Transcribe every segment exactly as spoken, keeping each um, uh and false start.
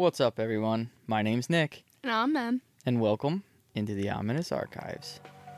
What's up, everyone? My name's Nick. And I'm Em. And welcome into the Ominous Archives.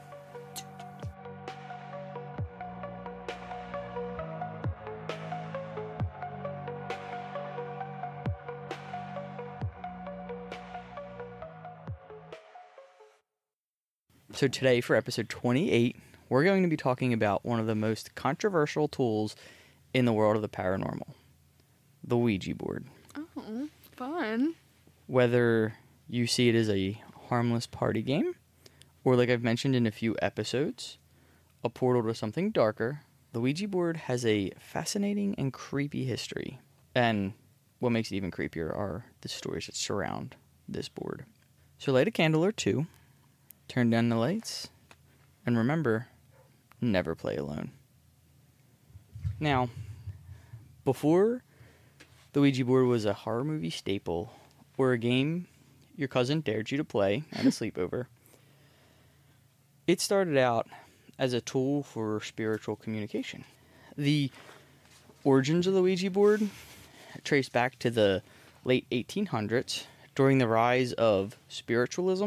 So today, for episode twenty-eight, we're going to be talking about one of the most controversial tools in the world of the paranormal, the Ouija board. Oh, fun. Whether you see it as a harmless party game, or like I've mentioned in a few episodes, a portal to something darker, the Ouija board has a fascinating and creepy history. And what makes it even creepier are the stories that surround this board. So light a candle or two, turn down the lights, and remember, never play alone. Now, before the Ouija board was a horror movie staple, or a game your cousin dared you to play at a sleepover, it started out as a tool for spiritual communication. The origins of the Ouija board trace back to the late eighteen hundreds during the rise of spiritualism,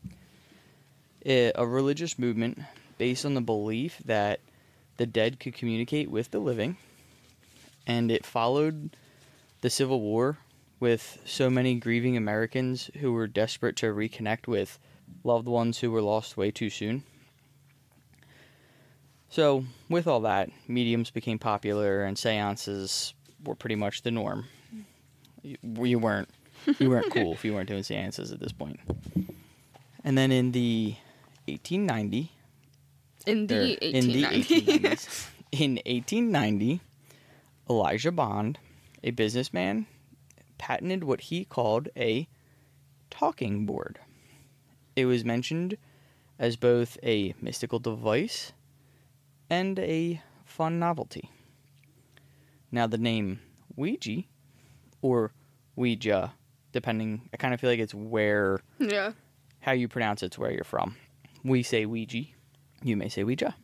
a religious movement based on the belief that the dead could communicate with the living, and it followed the Civil War with so many grieving Americans who were desperate to reconnect with loved ones who were lost way too soon. So, with all that, mediums became popular and seances were pretty much the norm. You, you weren't you weren't cool if you weren't doing seances at this point. And then in the eighteen ninety In the eighteen ninety. In the eighteen nineties. In eighteen ninety, Elijah Bond, a businessman, patented what he called a talking board. It was mentioned as both a mystical device and a fun novelty. Now the name Ouija, or Ouija, depending, I kind of feel like it's where, Yeah. how you pronounce it's where you're from. We say Ouija, you may say Ouija.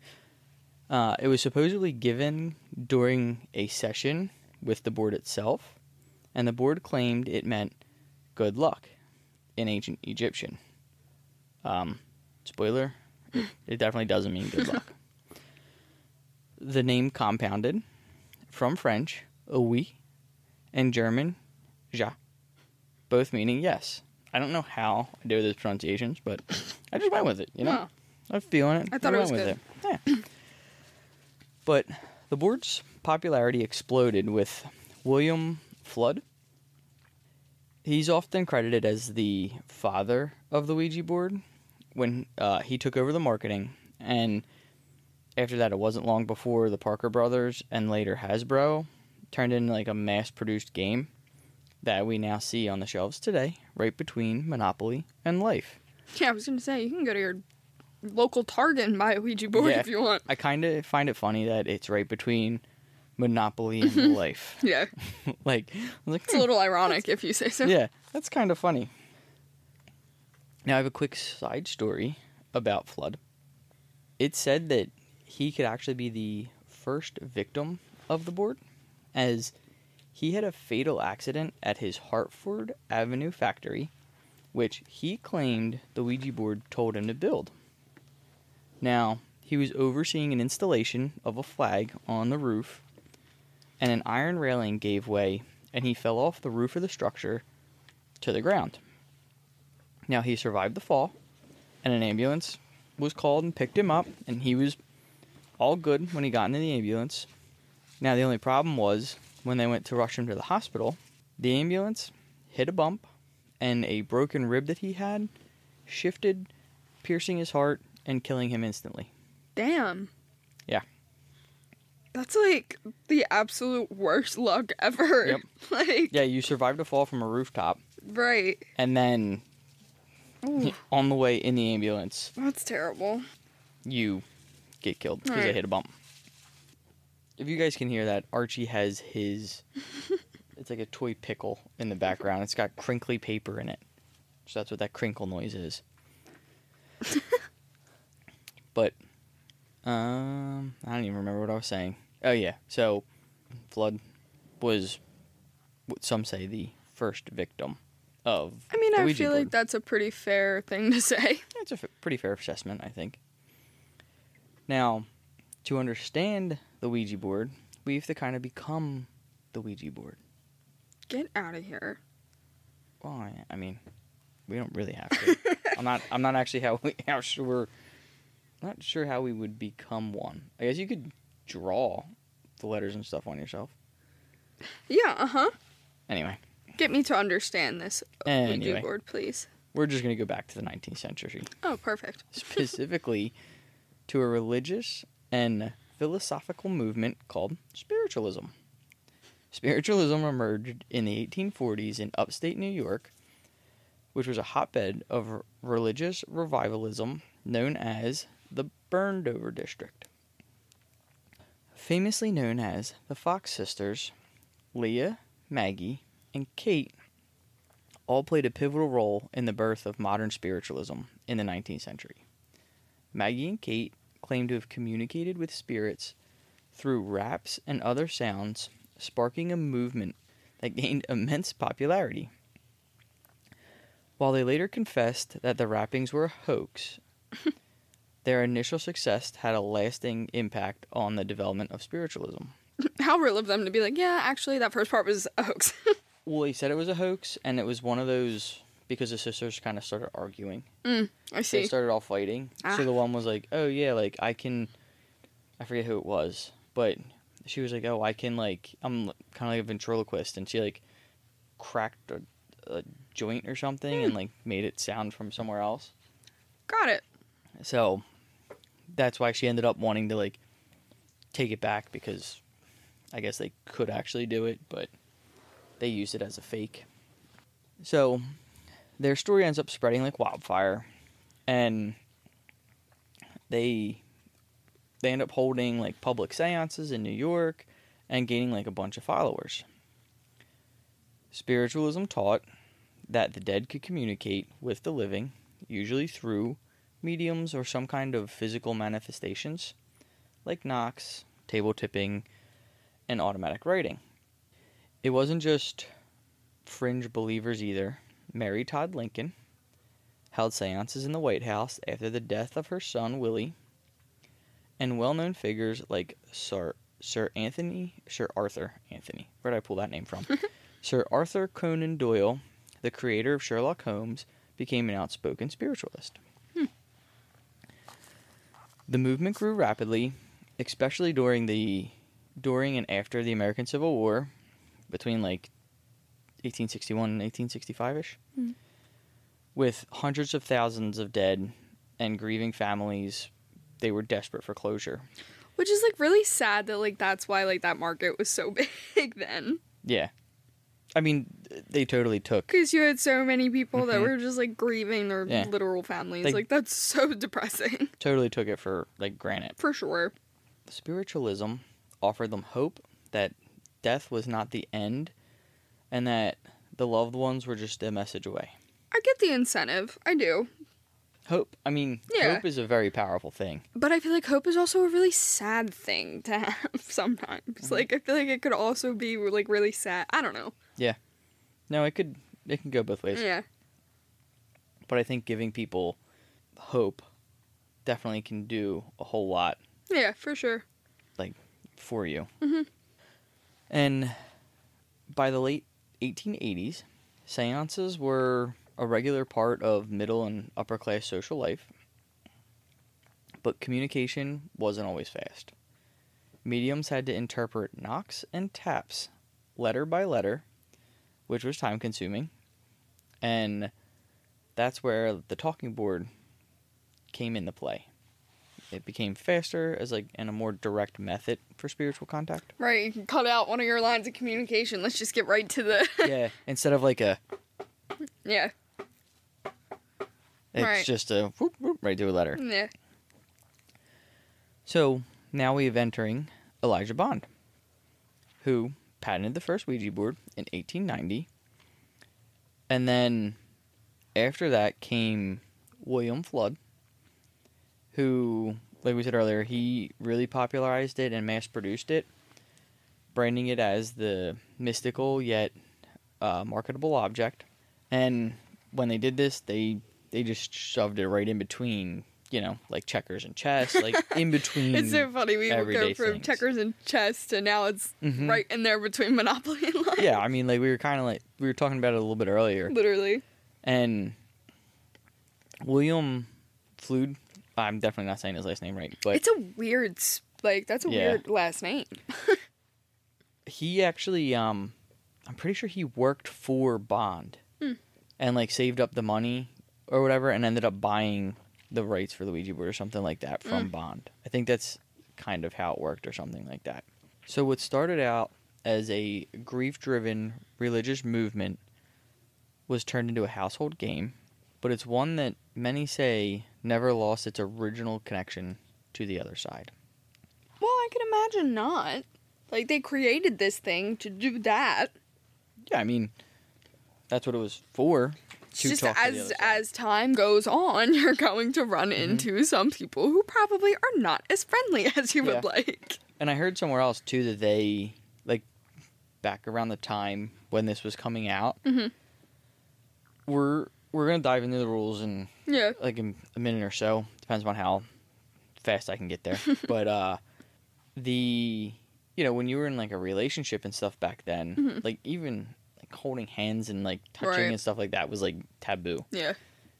Uh, it was supposedly given during a session with the board itself, and the board claimed it meant good luck in ancient Egyptian. Um, spoiler, it, it definitely doesn't mean good luck. The name compounded from French, oui, and German, ja, both meaning yes. I don't know how I do those pronunciations, but I just went with it, you know? No. I'm feeling it. I thought I it went was with good. it. Yeah. But the board's popularity exploded with William Flood. He's often credited as the father of the Ouija board when uh, he took over the marketing, and after that, it wasn't long before the Parker Brothers and later Hasbro turned into like a mass-produced game that we now see on the shelves today, right between Monopoly and Life. Yeah, I was going to say, you can go to your local Target and buy a Ouija board Yeah, if you want. I kind of find it funny that it's right between Monopoly and Life. Yeah. like, like, It's a little ironic if you say so. Yeah, that's kind of funny. Now, I have a quick side story about Flood. It's said that he could actually be the first victim of the board, as he had a fatal accident at his Hartford Avenue factory, which he claimed the Ouija board told him to build. Now, he was overseeing an installation of a flag on the roof, and an iron railing gave way, and he fell off the roof of the structure to the ground. Now, he survived the fall, and an ambulance was called and picked him up, and he was all good when he got into the ambulance. Now, the only problem was, when they went to rush him to the hospital, the ambulance hit a bump, and a broken rib that he had shifted, piercing his heart and killing him instantly. Damn. Yeah. That's like the absolute worst luck ever. Yep. Like, Yeah, you survived a fall from a rooftop, right. and then Ooh, on the way in the ambulance, that's terrible. you get killed because Right. they hit a bump. If you guys can hear that, Archie has his, it's like a toy pickle in the background. It's got crinkly paper in it. So that's what that crinkle noise is. But, um, I don't even remember what I was saying. Oh, yeah. So, Flood was what some say the first victim of I mean, the I Ouija feel board. like that's a pretty fair thing to say. It's a f- pretty fair assessment, I think. Now, to understand the Ouija board, we have to kind of become the Ouija board. Get out of here. Well, I, I mean, we don't really have to. I'm not. I'm not actually how we, how sure. Not sure how we would become one. I guess you could draw the letters and stuff on yourself. Yeah, uh-huh. Anyway. Get me to understand this Anyway. Ouija board, please. We're just going to go back to the nineteenth century. Oh, perfect. Specifically to a religious and philosophical movement called spiritualism. Spiritualism emerged in the eighteen forties in upstate New York, which was a hotbed of religious revivalism known as the Burned Over District. Famously known as the Fox Sisters, Leah, Maggie, and Kate all played a pivotal role in the birth of modern spiritualism in the nineteenth century. Maggie and Kate claim to have communicated with spirits through raps and other sounds, sparking a movement that gained immense popularity. While they later confessed that the rappings were a hoax, their initial success had a lasting impact on the development of spiritualism. How real of them to be like, yeah, actually, that first part was a hoax. Well, he said it was a hoax, and it was one of those, because the sisters kind of started arguing. Mm, I see. They started all fighting. Ah. So the one was like, oh, yeah, like, I can, I forget who it was, but she was like, oh, I can, like, I'm kind of like a ventriloquist, and she, like, cracked a, a joint or something Mm. and, like, made it sound from somewhere else. Got it. So that's why she ended up wanting to, like, take it back, because I guess they could actually do it, but they used it as a fake. So their story ends up spreading like wildfire, and they they end up holding like public seances in New York and gaining like a bunch of followers. Spiritualism taught that the dead could communicate with the living, usually through mediums or some kind of physical manifestations like knocks, table tipping, and automatic writing. It wasn't just fringe believers either. Mary Todd Lincoln held seances in the White House after the death of her son Willie, and well-known figures like Sir Sir Anthony Sir Arthur Anthony. Where did I pull that name from? Sir Arthur Conan Doyle, the creator of Sherlock Holmes, became an outspoken spiritualist. Hmm. The movement grew rapidly, especially during the during and after the American Civil War, between like eighteen sixty-one and eighteen sixty-five-ish, Mm. with hundreds of thousands of dead and grieving families. They were desperate for closure. Which is, like, really sad that, like, that's why, like, that market was so big then. Yeah. I mean, they totally took... Because you had so many people that Mhm. were just, like, grieving their Yeah. literal families. They- like, that's so depressing. totally took it for, like, granted. For sure. Spiritualism offered them hope that death was not the end and that the loved ones were just a message away. I get the incentive. I do. Hope, I mean, Yeah. hope is a very powerful thing. But I feel like hope is also a really sad thing to have sometimes. Mhm. Like, I feel like it could also be, like, really sad. I don't know. No, it could, it can go both ways. Yeah. But I think giving people hope definitely can do a whole lot Yeah, for sure. for you. Mhm. And by the late eighteen eighties, seances were a regular part of middle and upper class social life. But communication wasn't always fast. Mediums had to interpret knocks and taps letter by letter, which was time consuming. And that's where the talking board came into play. It became faster as like and a more direct method for spiritual contact. Right, you can cut out one of your lines of communication. Let's just get right to the... Yeah, instead of like a yeah. it's Right. just a whoop, whoop, right to a letter. Yeah. So now we have entering Elijah Bond, who patented the first Ouija board in eighteen ninety. And then after that came William Flood, who, like we said earlier, he really popularized it and mass produced it, branding it as the mystical yet uh, marketable object. And when they did this, they they just shoved it right in between, you know, like checkers and chess, like in between. It's so funny. We will go from things. checkers and chess to now it's Mhm. right in there between Monopoly and Life. Yeah, I mean, like we were kind of like we were talking about it a little bit earlier, Literally. and William Flood. I'm definitely not saying his last name right, but It's a weird, s- like, that's a Yeah. weird last name. he actually, um, I'm pretty sure he worked for Bond Hmm. and like saved up the money or whatever, and ended up buying the rights for the Ouija board or something like that from Mm. Bond. I think that's kind of how it worked or something like that. So what started out as a grief-driven religious movement was turned into a household game, but it's one that many say never lost its original connection to the other side. Well, I can imagine not. Like, they created this thing to do that. Yeah, I mean, that's what it was for. It's to just talk to the as other side. as time goes on, you're going to run Mm-hmm. into some people who probably are not as friendly as you would Yeah. like. And I heard somewhere else too that they, like, back around the time when this was coming out, Mhm. we're we're gonna dive into the rules in Yeah. like in a minute or so. Depends on how fast I can get there. But uh, the you know when you were in like a relationship and stuff back then, Mhm. like even like holding hands and like touching Right. and stuff like that was like taboo. Yeah.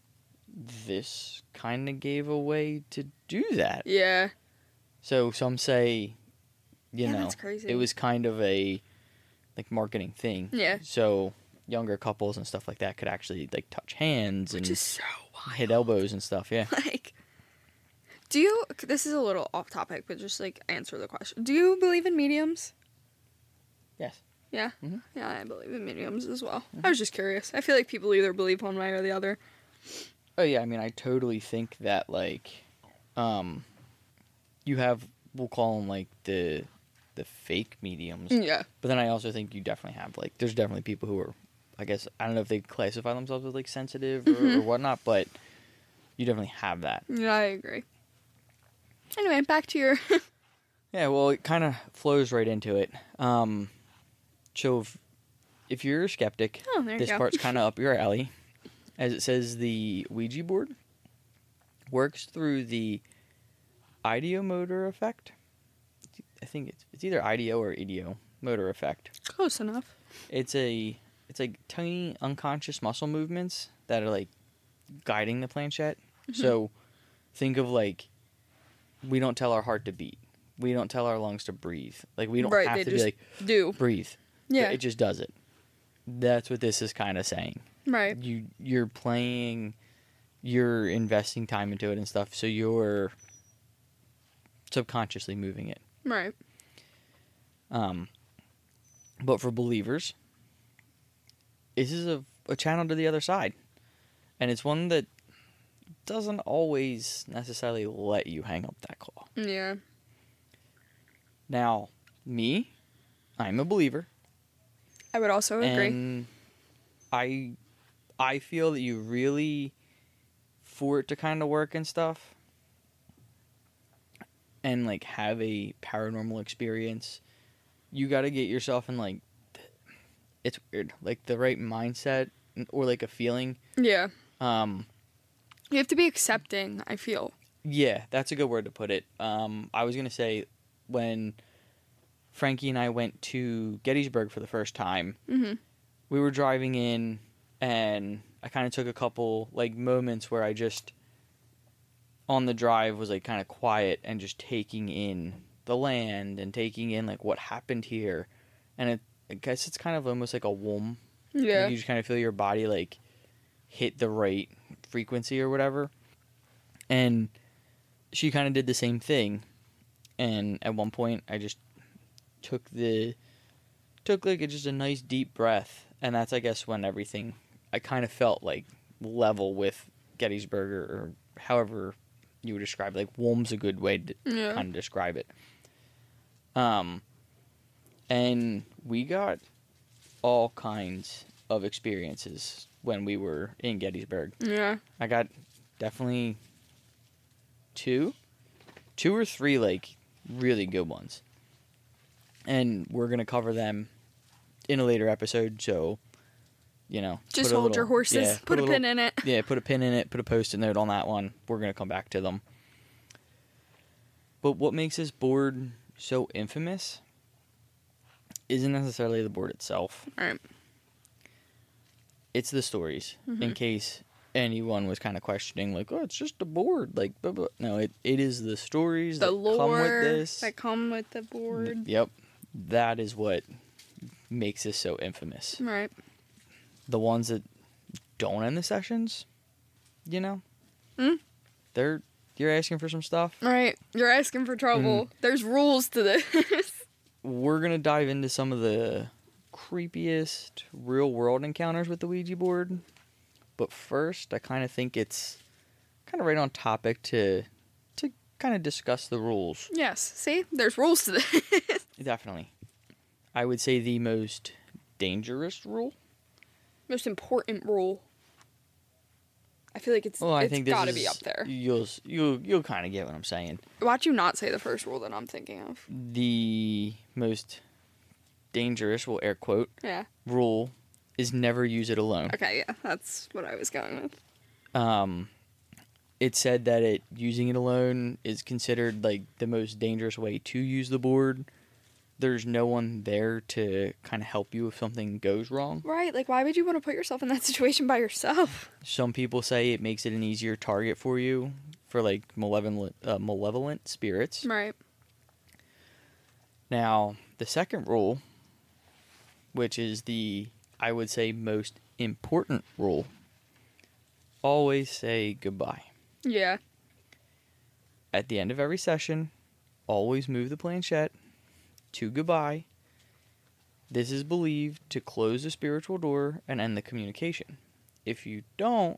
This kind of gave a way to do that. Yeah. So some say, you Yeah, know, that's crazy. it was kind of a like marketing thing. Yeah. So younger couples and stuff like that could actually like touch hands Which and is so wild. hit elbows and stuff. Yeah. Like, do you, this is a little off topic, but just like answer the question. Do you believe in mediums? Yes. Yeah. Mhm. Yeah, I believe in mediums as well. I was just curious. I feel like people either believe one way or the other. Oh yeah. I mean, I totally think that like, um, you have we'll call them like the the fake mediums. Yeah. But then I also think you definitely have like there's definitely people who are, I guess I don't know if they classify themselves as like sensitive or, Mhm. or whatnot, but you definitely have that. Yeah, I agree. Anyway, back to your. Yeah, well, it kind of flows right into it. Um, so if, if you're a skeptic, Oh, there you this go. part's kind of up your alley. As it says, the Ouija board works through the ideomotor effect. I think it's it's either ideo or idiomotor effect. Close enough. It's a it's like tiny unconscious muscle movements that are like guiding the planchette. Mm-hmm. So think of like we don't tell our heart to beat. We don't tell our lungs to breathe. Like we don't Right, have they to just be like do. breathe. Yeah. It just does it. That's what this is kind of saying. Right. You you're playing, you're investing time into it and stuff, so you're subconsciously moving it. Right. Um, but for believers, this is a, a channel to the other side. And it's one that doesn't always necessarily let you hang up that call. Yeah. Now, me, I'm a believer. I would also agree. And I I feel that you really, for it to kind of work and stuff, and like have a paranormal experience, you got to get yourself in like, it's weird, like the right mindset or like a feeling. Yeah. Um, You have to be accepting, I feel. yeah, that's a good word to put it. Um, I was gonna say when Frankie and I went to Gettysburg for the first time, Mm-hmm. we were driving in, and I kind of took a couple like moments where I just on the drive was like kind of quiet and just taking in the land and taking in like what happened here, and it, I guess it's kind of almost like a womb. Yeah. Like, you just kind of feel your body like hit the right frequency or whatever, and she kind of did the same thing. And at one point, I just took the took like a, just a nice deep breath, and that's I guess when everything I kind of felt like level with Gettysburg or, or however you would describe it. Like Wom's a good way to Yeah. kind of describe it. Um, and we got all kinds of experiences when we were in Gettysburg. Yeah. I got definitely two, two or three like really good ones, and we're gonna cover them in a later episode. So you know, Just put a hold little- your horses. yeah, put a little- pin in it. Yeah, put a pin in it, put a post-it note on that one. We're going to come back to them. But what makes this board so infamous isn't necessarily the board itself. All right. It's the stories, Mm-hmm. in case anyone was kind of questioning, like, oh, it's just a board. Like, blah, blah. No, it, it is the stories The that lore come with this. that come with the board. Yep. That is what makes this so infamous. Right. The ones that don't end the sessions, you know, Hmm? they're you're asking for some stuff. Right. You're asking for trouble. There's rules to this. We're gonna dive into some of the creepiest real world encounters with the Ouija board, but first, I kind of think it's kind of right on topic to to kind of discuss the rules. Yes. See? There's rules to this. Definitely, I would say the most dangerous rule. Most important rule. I feel like it's Well, I it's think this gotta is, be up there. You'll you'll you'll kind of get what I'm saying. Watch you not say the first rule that I'm thinking of. The most dangerous, well, air quote, Yeah. rule is never use it alone. Okay, yeah. That's what I was going with. Um, it said that it using it alone is considered like the most dangerous way to use the board. There's no one there to kind of help you if something goes wrong. Right, like why would you want to put yourself in that situation by yourself? Some people say it makes it an easier target for you for like malevolent, uh, malevolent spirits. Right. Now, the second rule, which is the, I would say, most important rule, always say goodbye. Yeah. At the end of every session, always move the planchette to goodbye. This is believed to close the spiritual door and end the communication. If you don't,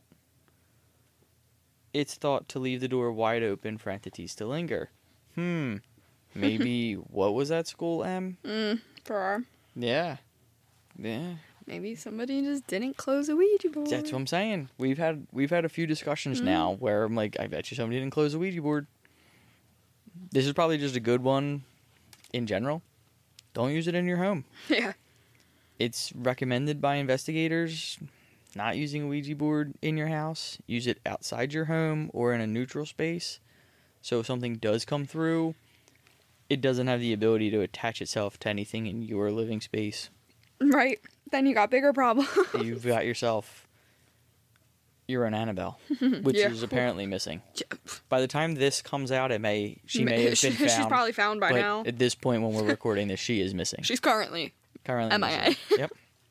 it's thought to leave the door wide open for entities to linger. Hmm. Maybe, what was that school, Em? Mm, for our... Yeah. Yeah. Maybe somebody just didn't close a Ouija board. That's what I'm saying. We've had we've had a few discussions Mm. now where I'm like, I bet you somebody didn't close a Ouija board. This is probably just a good one in general. Don't use it in your home. Yeah. It's recommended by investigators not using a Ouija board in your house. Use it outside your home or in a neutral space. So if something does come through, it doesn't have the ability to attach itself to anything in your living space. Right. Then you got bigger problems. You've got yourself your own Annabelle, which Yeah. is apparently missing. By the time this comes out, it may she may have been found. She's probably found by but now. at this point, when we're recording this, she is missing. She's currently Currently M I A. missing. Yep.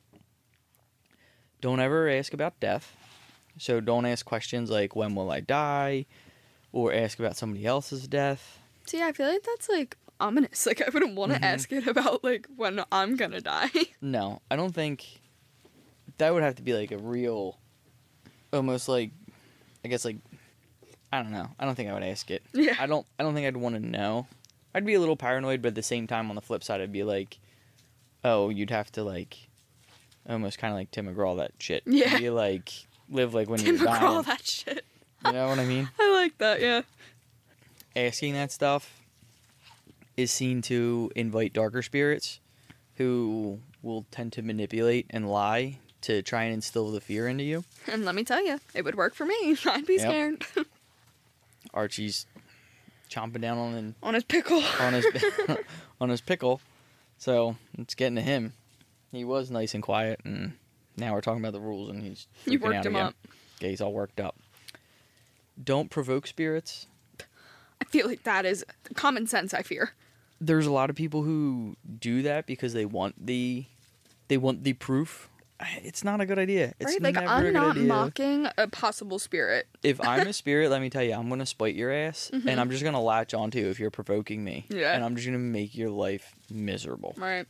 Don't ever ask about death. So don't ask questions like, when will I die? Or ask about somebody else's death. See, I feel like that's like ominous. Like I wouldn't want to Mhm. ask it about like when I'm gonna die. No, I don't think that would have to be like a real, almost like, I guess like, I don't know. I don't think I would ask it. Yeah. I don't. I don't think I'd want to know. I'd be a little paranoid, but at the same time, on the flip side, I'd be like, oh, you'd have to like, almost kind of like Tim McGraw that shit. Yeah. Be like, live like when Tim you're dying. McGraw, that shit. You know what I mean? I like that. Yeah. Asking that stuff is seen to invite darker spirits who will tend to manipulate and lie to try and instill the fear into you. And let me tell you, it would work for me. I'd be Yep. scared. Archie's chomping down on an, On his pickle. on his on his pickle, so it's getting to him. He was nice and quiet, and now we're talking about the rules, and he's You freaking worked out him again. up. Okay, he's all worked up. Don't provoke spirits. I feel like that is common sense, I fear. There's a lot of people who do that because they want the they want the proof. It's not a good idea. It's Right? Like, never a I'm good not idea. mocking a possible spirit. If I'm a spirit, let me tell you, I'm gonna spite your ass, and I'm just gonna latch onto you if you're provoking me. Yeah. And I'm just gonna make your life miserable. Right.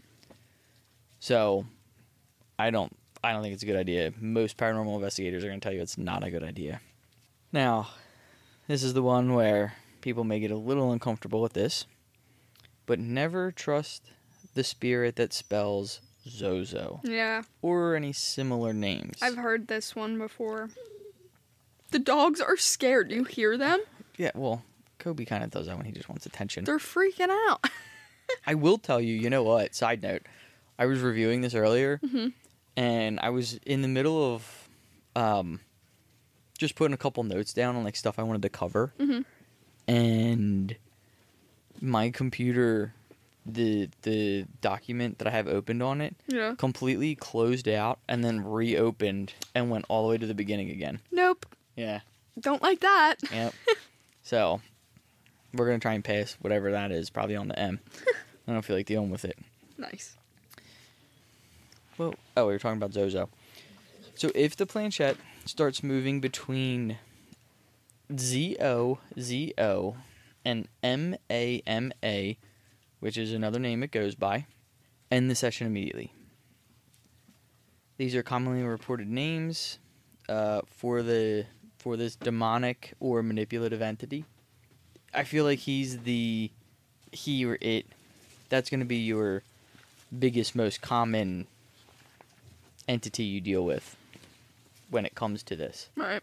So, I don't, I don't think it's a good idea. Most paranormal investigators are gonna tell you it's not a good idea. Now, this is the one where people may get a little uncomfortable with this, but never trust the spirit that spells Zozo Yeah. or any similar names. I've heard this one before. The dogs are scared. Do you hear them? Yeah, well, Kobe kind of does that when he just wants attention. They're freaking out. I will tell you, you know what? Side note, I was reviewing this earlier, Mhm. and I was in the middle of um, just putting a couple notes down on like stuff I wanted to cover, Mm-hmm. and my computer, the the document that I have opened on it, Yeah. completely closed out and then reopened and went all the way to the beginning again. Nope. Yeah. Don't like that. Yep. So we're gonna try and pass whatever that is, probably on the M. I don't feel like dealing with it. Nice. Well, oh, we were talking about Zozo. So if the planchette starts moving between Z O Z O and M A M A, which is another name it goes by, end the session immediately. These are commonly reported names uh, for the for this demonic or manipulative entity. I feel like he's the he or it. That's going to be your biggest, most common entity you deal with when it comes to this. Right.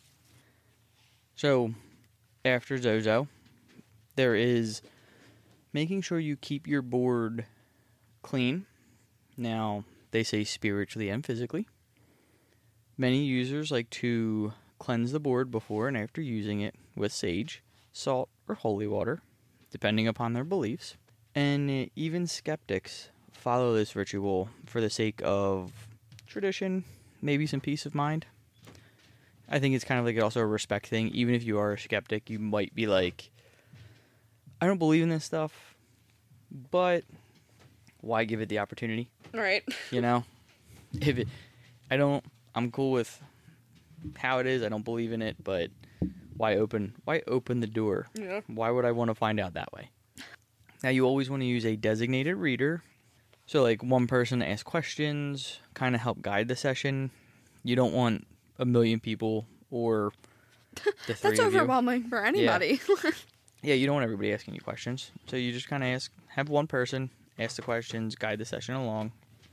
So, after Zozo, there is making sure you keep your board clean. Now, they say spiritually and physically. Many users like to cleanse the board before and after using it with sage, salt, or holy water, depending upon their beliefs. And even skeptics follow this ritual for the sake of tradition, maybe some peace of mind. I think it's kind of like also a respect thing. Even if you are a skeptic, you might be like, I don't believe in this stuff, but why give it the opportunity? Right. You know? If it, I don't, I'm cool with how it is. I don't believe in it, but why open, why open the door? Yeah. Why would I want to find out that way? Now, you always want to use a designated reader. So, like, one person to ask questions, kind of help guide the session. You don't want a million people or the three That's of you. overwhelming for anybody. Yeah. Yeah, you don't want everybody asking you questions. So you just kind of ask, have one person ask the questions, guide the session along.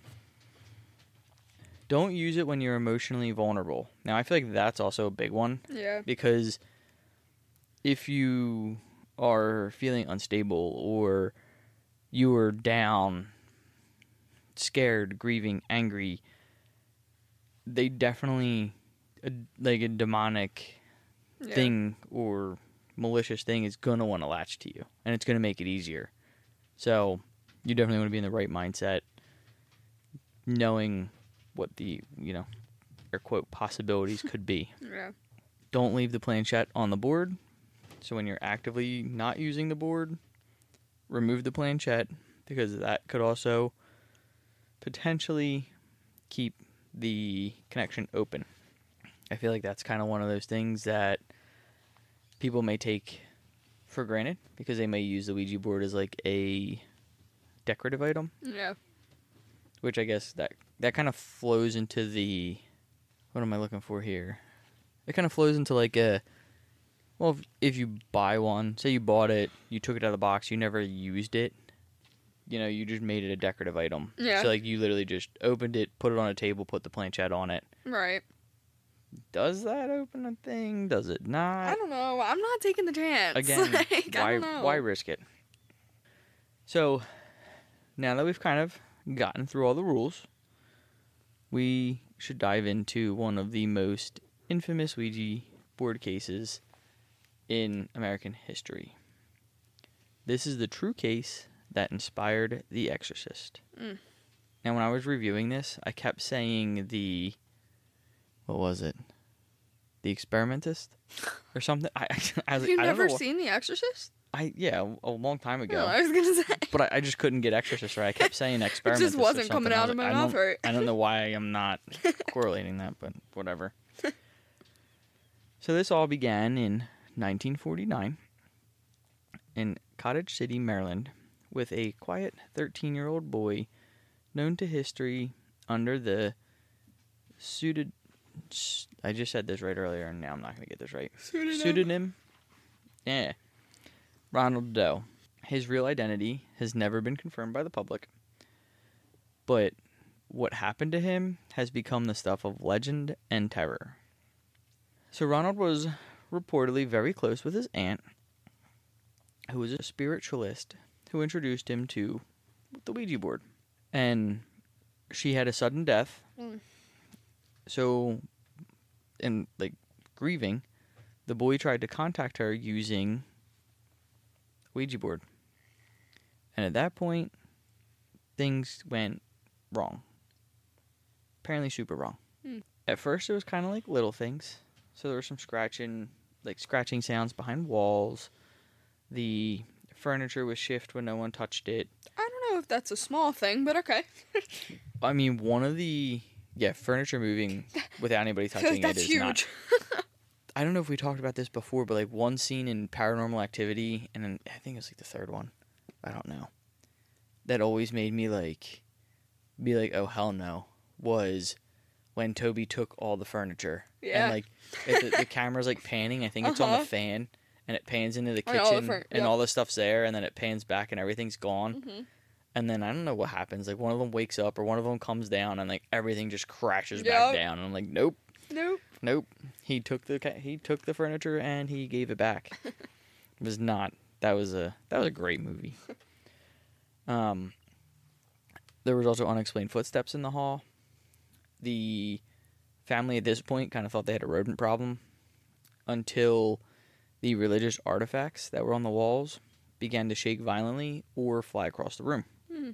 Don't use it when you're emotionally vulnerable. Now, I feel like that's also a big one. Yeah. Because if you are feeling unstable or you are down, scared, grieving, angry, they definitely, a, like a demonic Yeah. thing or malicious thing is going to want to latch to you. And it's going to make it easier. So you definitely want to be in the right mindset, knowing what the, you know, air quote, possibilities could be. Yeah. Don't leave the planchette on the board. So when you're actively not using the board, remove the planchette, because that could also potentially keep the connection open. I feel like that's kind of one of those things that people may take for granted because they may use the Ouija board as like a decorative item, Yeah. which I guess that that kind of flows into the, what am I looking for here? It kind of flows into like a, well, if, if you buy one, say you bought it, you took it out of the box, you never used it, you know, you just made it a decorative item. Yeah. So like you literally just opened it, put it on a table, put the planchette on it. Right. Does that open a thing? Does it not? I don't know. I'm not taking the chance. Again, like, why I don't know. why risk it? So, now that we've kind of gotten through all the rules, we should dive into one of the most infamous Ouija board cases in American history. This is the true case that inspired The Exorcist. Mm. Now, when I was reviewing this, I kept saying the, what was it? The Experimentist? Or something? I, I, I, Have you I don't never know. seen The Exorcist? I yeah, a long time ago. No, I was gonna say. But I, I just couldn't get Exorcist right. I kept saying Experimentist. just wasn't or coming something. I out was of like, my I mouth don't- right. I don't know why I'm not correlating that, but whatever. So this all began in nineteen forty-nine in Cottage City, Maryland, with a quiet thirteen-year-old boy known to history under the suited. I just said this right earlier, and now I'm not going to get this right. Pseudonym. Pseudonym? Yeah. Ronald Doe. His real identity has never been confirmed by the public, but what happened to him has become the stuff of legend and terror. So Ronald was reportedly very close with his aunt, who was a spiritualist, who introduced him to the Ouija board. And she had a sudden death. Mm. So, in like grieving, the boy tried to contact her using Ouija board. And at that point, things went wrong. Apparently super wrong. Hmm. At first, it was kind of like little things. So there were some scratching, like scratching sounds behind walls. The furniture was shifted when no one touched it. I don't know if that's a small thing, but okay. I mean, one of the, yeah, furniture moving without anybody touching That's it is huge. not. I don't know if we talked about this before, but like one scene in Paranormal Activity, and then, I think it was like the third one. I don't know. That always made me like, be like, oh hell no, was when Toby took all the furniture. Yeah. And like, if the, the camera's like panning, I think it's on Uh-huh. the fan, and it pans into the And kitchen, all the fur- and yep. all the stuff's there, and then it pans back and everything's gone. Mm-hmm. And then I don't know what happens. Like one of them wakes up or one of them comes down and like everything just crashes Yep. back down. And I'm like, nope, Nope. nope. He took the ca- he took the furniture and he gave it back. It was not. That was a that was a great movie. Um, there was also unexplained footsteps in the hall. The family at this point kind of thought they had a rodent problem until the religious artifacts that were on the walls began to shake violently or fly across the room. Hmm.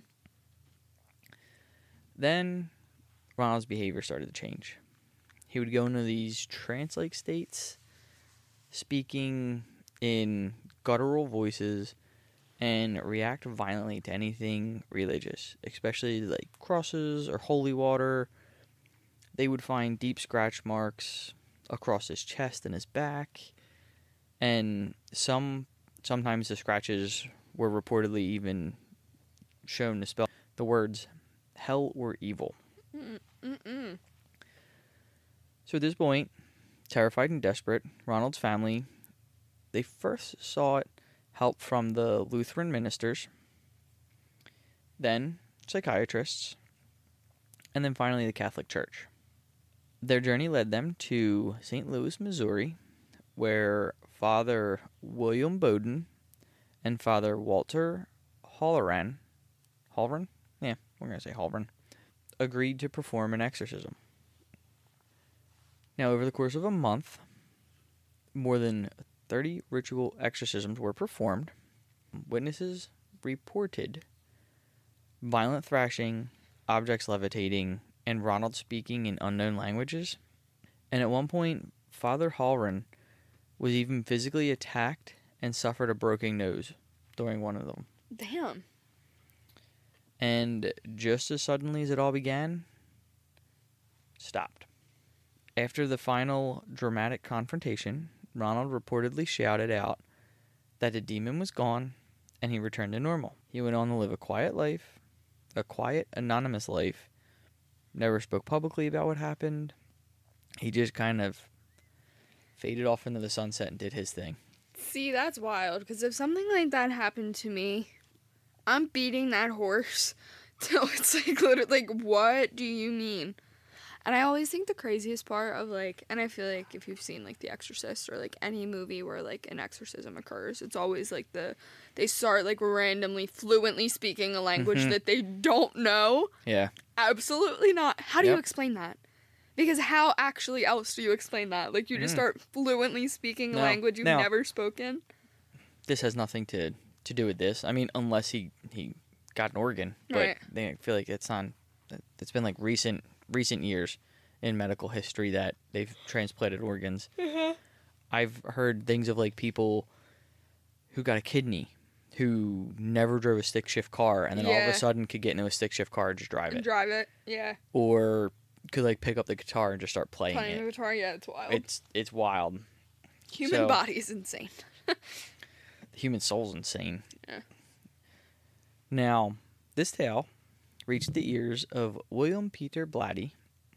Then Ronald's behavior started to change. He would go into these trance-like states, speaking in guttural voices, and react violently to anything religious, especially like crosses or holy water. They would find deep scratch marks across his chest and his back, and some sometimes the scratches were reportedly even shown to spell the words hell or evil. Mm-mm. So at this point, terrified and desperate, Ronald's family, they first sought help from the Lutheran ministers, then psychiatrists, and then finally the Catholic Church. Their journey led them to Saint Louis, Missouri, where Father William Bowden and Father Walter Halloran, Halloran? Yeah, we're going to say Halloran, agreed to perform an exorcism. Now, over the course of a month, more than thirty ritual exorcisms were performed. Witnesses reported violent thrashing, objects levitating, and Ronald speaking in unknown languages. And at one point, Father Halloran was even physically attacked and suffered a broken nose during one of them. Damn. And just as suddenly as it all began, stopped. After the final dramatic confrontation, Ronald reportedly shouted out that the demon was gone and he returned to normal. He went on to live a quiet life, a quiet, anonymous life, never spoke publicly about what happened. He just kind of faded off into the sunset and did his thing. See, that's wild, because if something like that happened to me, I'm beating that horse till it's like literally like, what do you mean? And I always think the craziest part of like, and I feel like if you've seen like The Exorcist or like any movie where like an exorcism occurs, it's always like the, they start like randomly fluently speaking a language Mhm. that they don't know. Yeah. Absolutely not. How do you Yep. explain that? Because how actually else do you explain that? Like you just Mm. start fluently speaking a No, language you've no. never spoken? This has nothing to, to do with this. I mean, unless he, he got an organ. But Right. they feel like it's on, it's been like recent recent years in medical history that they've transplanted organs. I've heard things of like people who got a kidney who never drove a stick shift car and then all of Yeah. a sudden could get into a stick shift car and just drive it. Drive it, yeah. Or could like pick up the guitar and just start playing Playing it. the guitar, yeah, it's wild. It's it's wild. Human so- body is insane. The human soul's insane. Yeah. Now, this tale reached the ears of William Peter Blatty,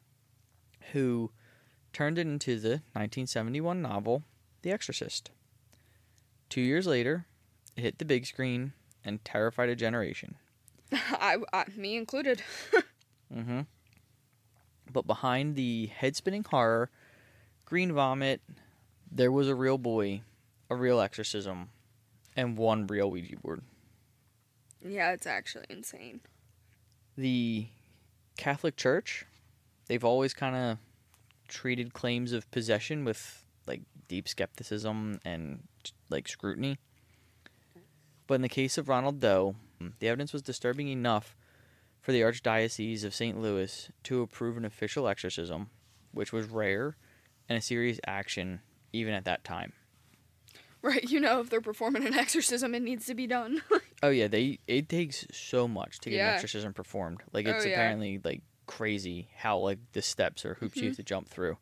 who turned it into the nineteen seventy-one novel, The Exorcist. Two years later, it hit the big screen and terrified a generation. I, I, me included. Mm-hmm. But behind the head-spinning horror, green vomit, there was a real boy, a real exorcism, and one real Ouija board. Yeah, it's actually insane. The Catholic Church, they've always kind of treated claims of possession with like deep skepticism and like scrutiny. But in the case of Ronald Doe, the evidence was disturbing enough for the Archdiocese of Saint Louis to approve an official exorcism, which was rare and a serious action even at that time. Right, you know, if they're performing an exorcism, it needs to be done. Oh yeah, they it takes so much to get Yeah. an exorcism performed. Like it's Oh, yeah. apparently like crazy how like the steps or hoops you have to jump through.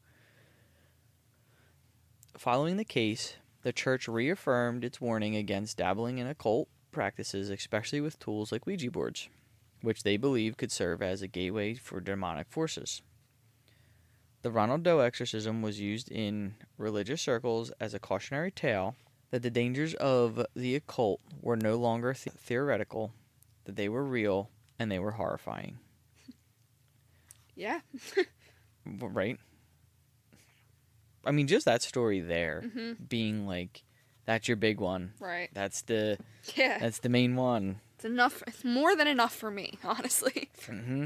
Following the case, the church reaffirmed its warning against dabbling in occult practices, especially with tools like Ouija boards, which they believe could serve as a gateway for demonic forces. The Ronald Doe exorcism was used in religious circles as a cautionary tale that the dangers of the occult were no longer the- theoretical, that they were real, and they were horrifying. Yeah. Right? I mean, just that story there, hmm being like, that's your big one. Right. That's the Yeah. that's the main one. It's enough. It's more than enough for me, honestly. hmm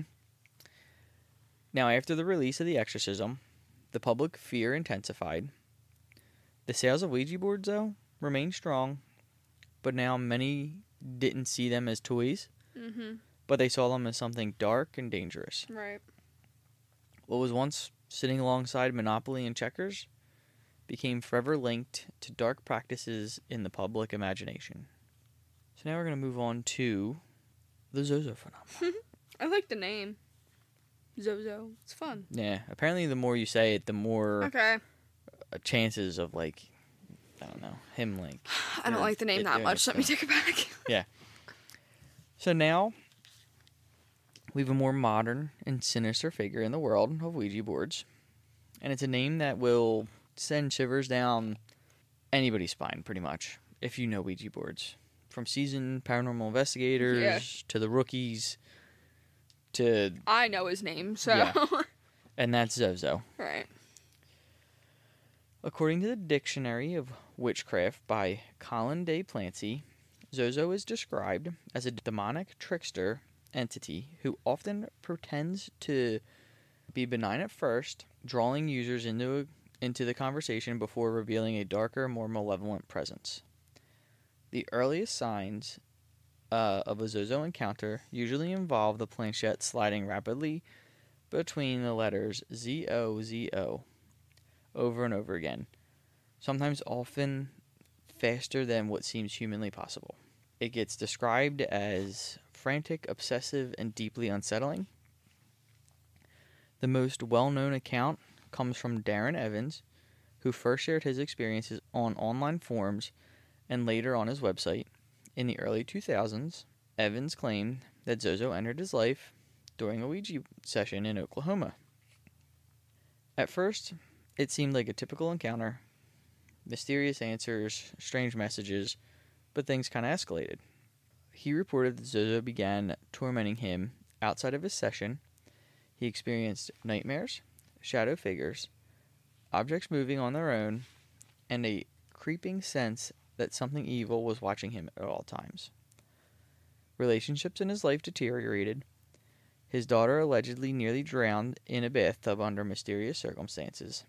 Now, after the release of The Exorcism, the public fear intensified. The sales of Ouija boards, though, remained strong, but now many didn't see them as toys, hmm but they saw them as something dark and dangerous. Right. What was once sitting alongside Monopoly and checkers became forever linked to dark practices in the public imagination. So now we're going to move on to the Zozo phenomenon. I like the name. Zozo. It's fun. Yeah, apparently the more you say it, the more Okay. uh, chances of, like, I don't know, him, like... I don't Yeah, like the name it that doing much. its Let me thing. take it back. So now, we have a more modern and sinister figure in the world of Ouija boards. And it's a name that will send shivers down anybody's spine, pretty much, if you know Ouija boards. From seasoned paranormal investigators Yeah. to the rookies to... I know his name, so. Yeah. And that's Zozo. Right. According to the Dictionary of Witchcraft by Colin Day Plancy, Zozo is described as a demonic trickster entity who often pretends to be benign at first, drawing users into into the conversation before revealing a darker, more malevolent presence. The earliest signs uh, of a Zozo encounter usually involve the planchette sliding rapidly between the letters Z O Z O over and over again, sometimes often faster than what seems humanly possible. It gets described as frantic, obsessive, and deeply unsettling. The most well-known account comes from Darren Evans, who first shared his experiences on online forums and later on his website. In the early two thousands, Evans claimed that Zozo entered his life during a Ouija session in Oklahoma. At first, it seemed like a typical encounter. Mysterious answers, strange messages, but things kind of escalated. He reported that Zozo began tormenting him outside of his session. He experienced nightmares, shadow figures, objects moving on their own, and a creeping sense that something evil was watching him at all times. Relationships in his life deteriorated. His daughter allegedly nearly drowned in a bathtub under mysterious circumstances.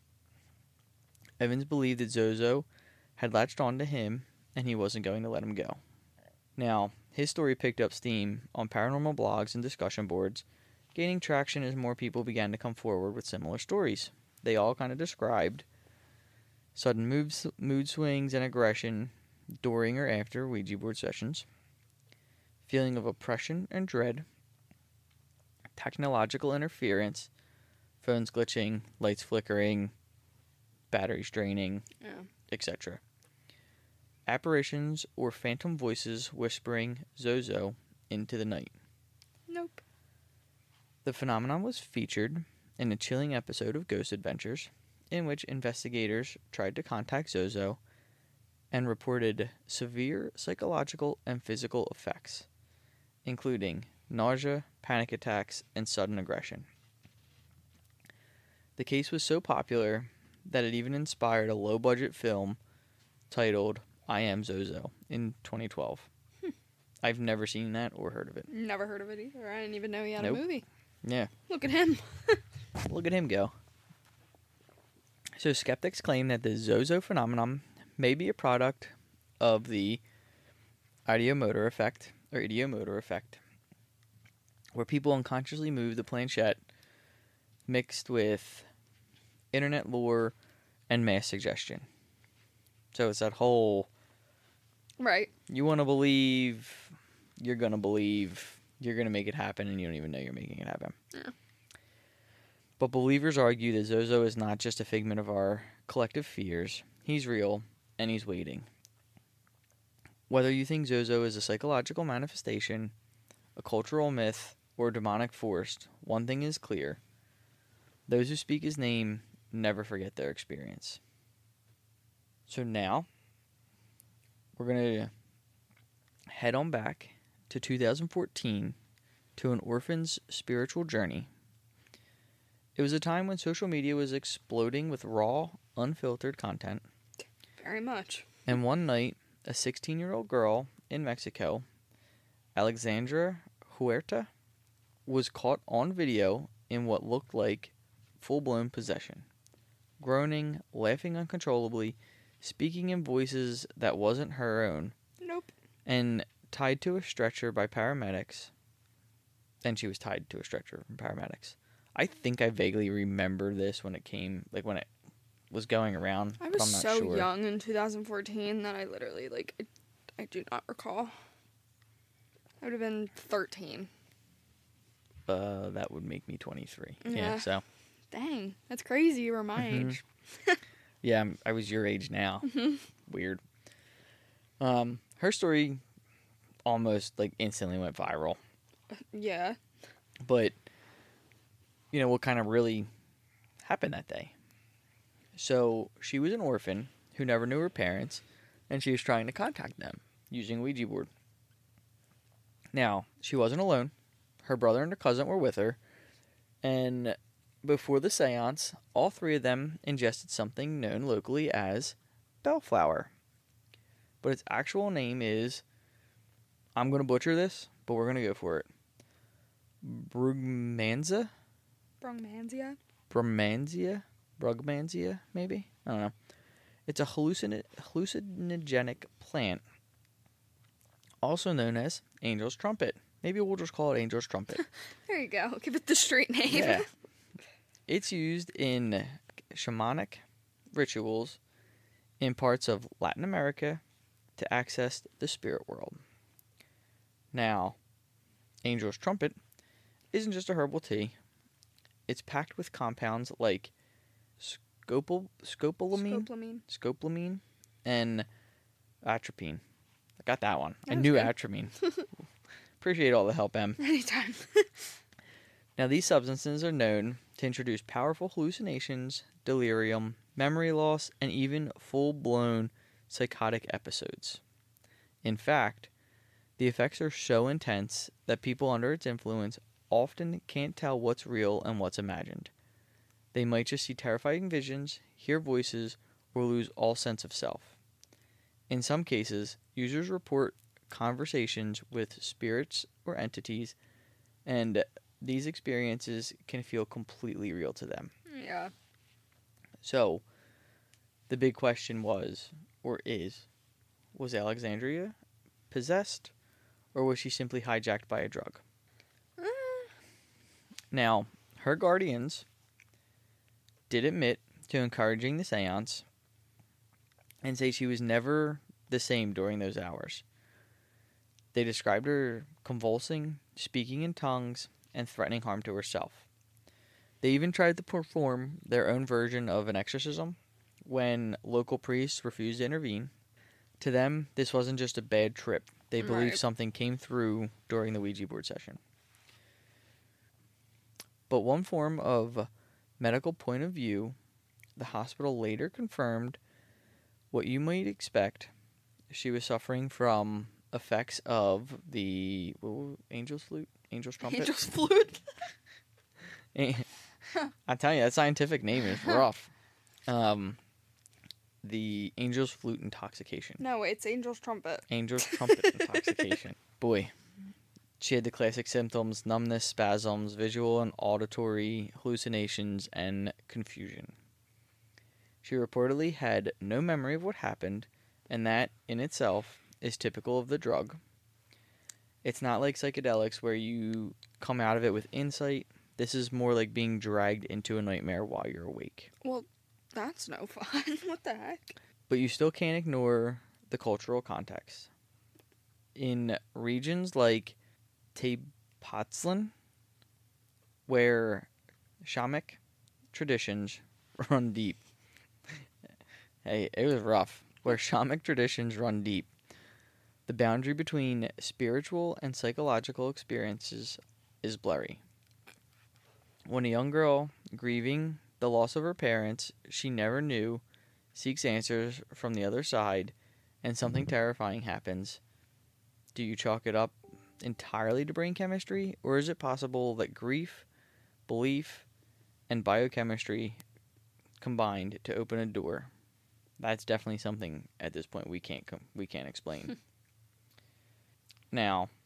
Evans believed that Zozo had latched on to him and he wasn't going to let him go. Now, his story picked up steam on paranormal blogs and discussion boards, gaining traction as more people began to come forward with similar stories. They all kind of described sudden mood, mood swings and aggression during or after Ouija board sessions, feeling of oppression and dread, technological interference, phones glitching, lights flickering, batteries draining, Yeah. et cetera. Apparitions or phantom voices whispering Zozo into the night. Nope. The phenomenon was featured in a chilling episode of Ghost Adventures, in which investigators tried to contact Zozo and reported severe psychological and physical effects, including nausea, panic attacks, and sudden aggression. The case was so popular that it even inspired a low-budget film titled I Am Zozo in twenty twelve. I've never seen that or heard of it. Never heard of it either. I didn't even know he had Nope. a movie. Yeah. Look at him. Look at him go. So skeptics claim that the Zozo phenomenon may be a product of the ideomotor effect, or idiomotor effect, where people unconsciously move the planchette mixed with internet lore and mass suggestion. So it's that whole, Right. you want to believe, you're going to believe, you're going to make it happen, and you don't even know you're making it happen. Yeah. But believers argue that Zozo is not just a figment of our collective fears. He's real, and he's waiting. Whether you think Zozo is a psychological manifestation, a cultural myth, or a demonic force, one thing is clear. Those who speak his name never forget their experience. So now, we're going to head on back to two thousand fourteen to an orphan's spiritual journey. It was a time when social media was exploding with raw, unfiltered content. Very much. And one night, a sixteen-year-old girl in Mexico, Alexandra Huerta, was caught on video in what looked like full-blown possession. Groaning, laughing uncontrollably, speaking in voices that wasn't her own. Nope. And tied to a stretcher by paramedics. And she was tied to a stretcher from paramedics. I think I vaguely remember this when it came, like when it was going around. I but was I'm not so sure. young in two thousand fourteen that I literally, like, I, I do not recall. I would have been thirteen. Uh, that would make me twenty-three. Yeah, Yeah. so. Dang, that's crazy. You were my Mhm. age. Yeah, I'm- I was your age now. Mhm. Weird. Um, her story almost, like, instantly went viral. Yeah. But, you know, what kind of really happened that day? So, she was an orphan who never knew her parents, and she was trying to contact them using a Ouija board. Now, she wasn't alone. Her brother and her cousin were with her, and before the seance, all three of them ingested something known locally as bellflower. But its actual name is, I'm going to butcher this, but we're going to go for it. Brugmansia? Brugmansia? Brugmansia? Brugmansia, maybe? I don't know. It's a hallucin- hallucinogenic plant, also known as angel's trumpet. Maybe we'll just call it angel's trumpet. There you go. Give it the street name. Yeah. It's used in shamanic rituals in parts of Latin America to access the spirit world. Now, angel's trumpet isn't just a herbal tea. It's packed with compounds like scopol- scopolamine, Scopolamine. scopolamine, and atropine. I got that one. That I was knew good. atropine. Appreciate all the help, Em. Anytime. Now, these substances are known to introduce powerful hallucinations, delirium, memory loss, and even full-blown psychotic episodes. In fact, the effects are so intense that people under its influence often can't tell what's real and what's imagined. They might just see terrifying visions, hear voices, or lose all sense of self. In some cases, users report conversations with spirits or entities, and these experiences can feel completely real to them. Yeah. So, the big question was, or is, was Alexandria possessed, or was she simply hijacked by a drug? Uh, Now, her guardians did admit to encouraging the seance and say she was never the same during those hours. They described her convulsing, speaking in tongues, and threatening harm to herself. They even tried to perform their own version of an exorcism when local priests refused to intervene. To them, this wasn't just a bad trip. They believed Right. something came through during the Ouija board session. But one form of medical point of view, the hospital later confirmed what you might expect. She was suffering from effects of the what was it? Angel's flute, angel's trumpet. Angel's flute. I'm telling you, that scientific name is rough. Um, the angel's flute intoxication. No, it's Angel's trumpet. Angel's trumpet intoxication. Boy, She had the classic symptoms: numbness, spasms, visual and auditory hallucinations, and confusion. She reportedly had no memory of what happened, and that, in itself, is typical of the drug. It's not like psychedelics where you come out of it with insight. This is more like being dragged into a nightmare while you're awake. Well, that's no fun. What the heck? But you still can't ignore the cultural context. In regions like Tepoztlan, where shamanic traditions run deep. Hey, it was rough. Where shamanic traditions run deep, the boundary between spiritual and psychological experiences is blurry. When a young girl, grieving the loss of her parents she never knew, seeks answers from the other side, and something terrifying happens, do you chalk it up entirely to brain chemistry, or is it possible that grief, belief, and biochemistry combined to open a door? That's definitely something at this point we can't com- we can't explain. Now,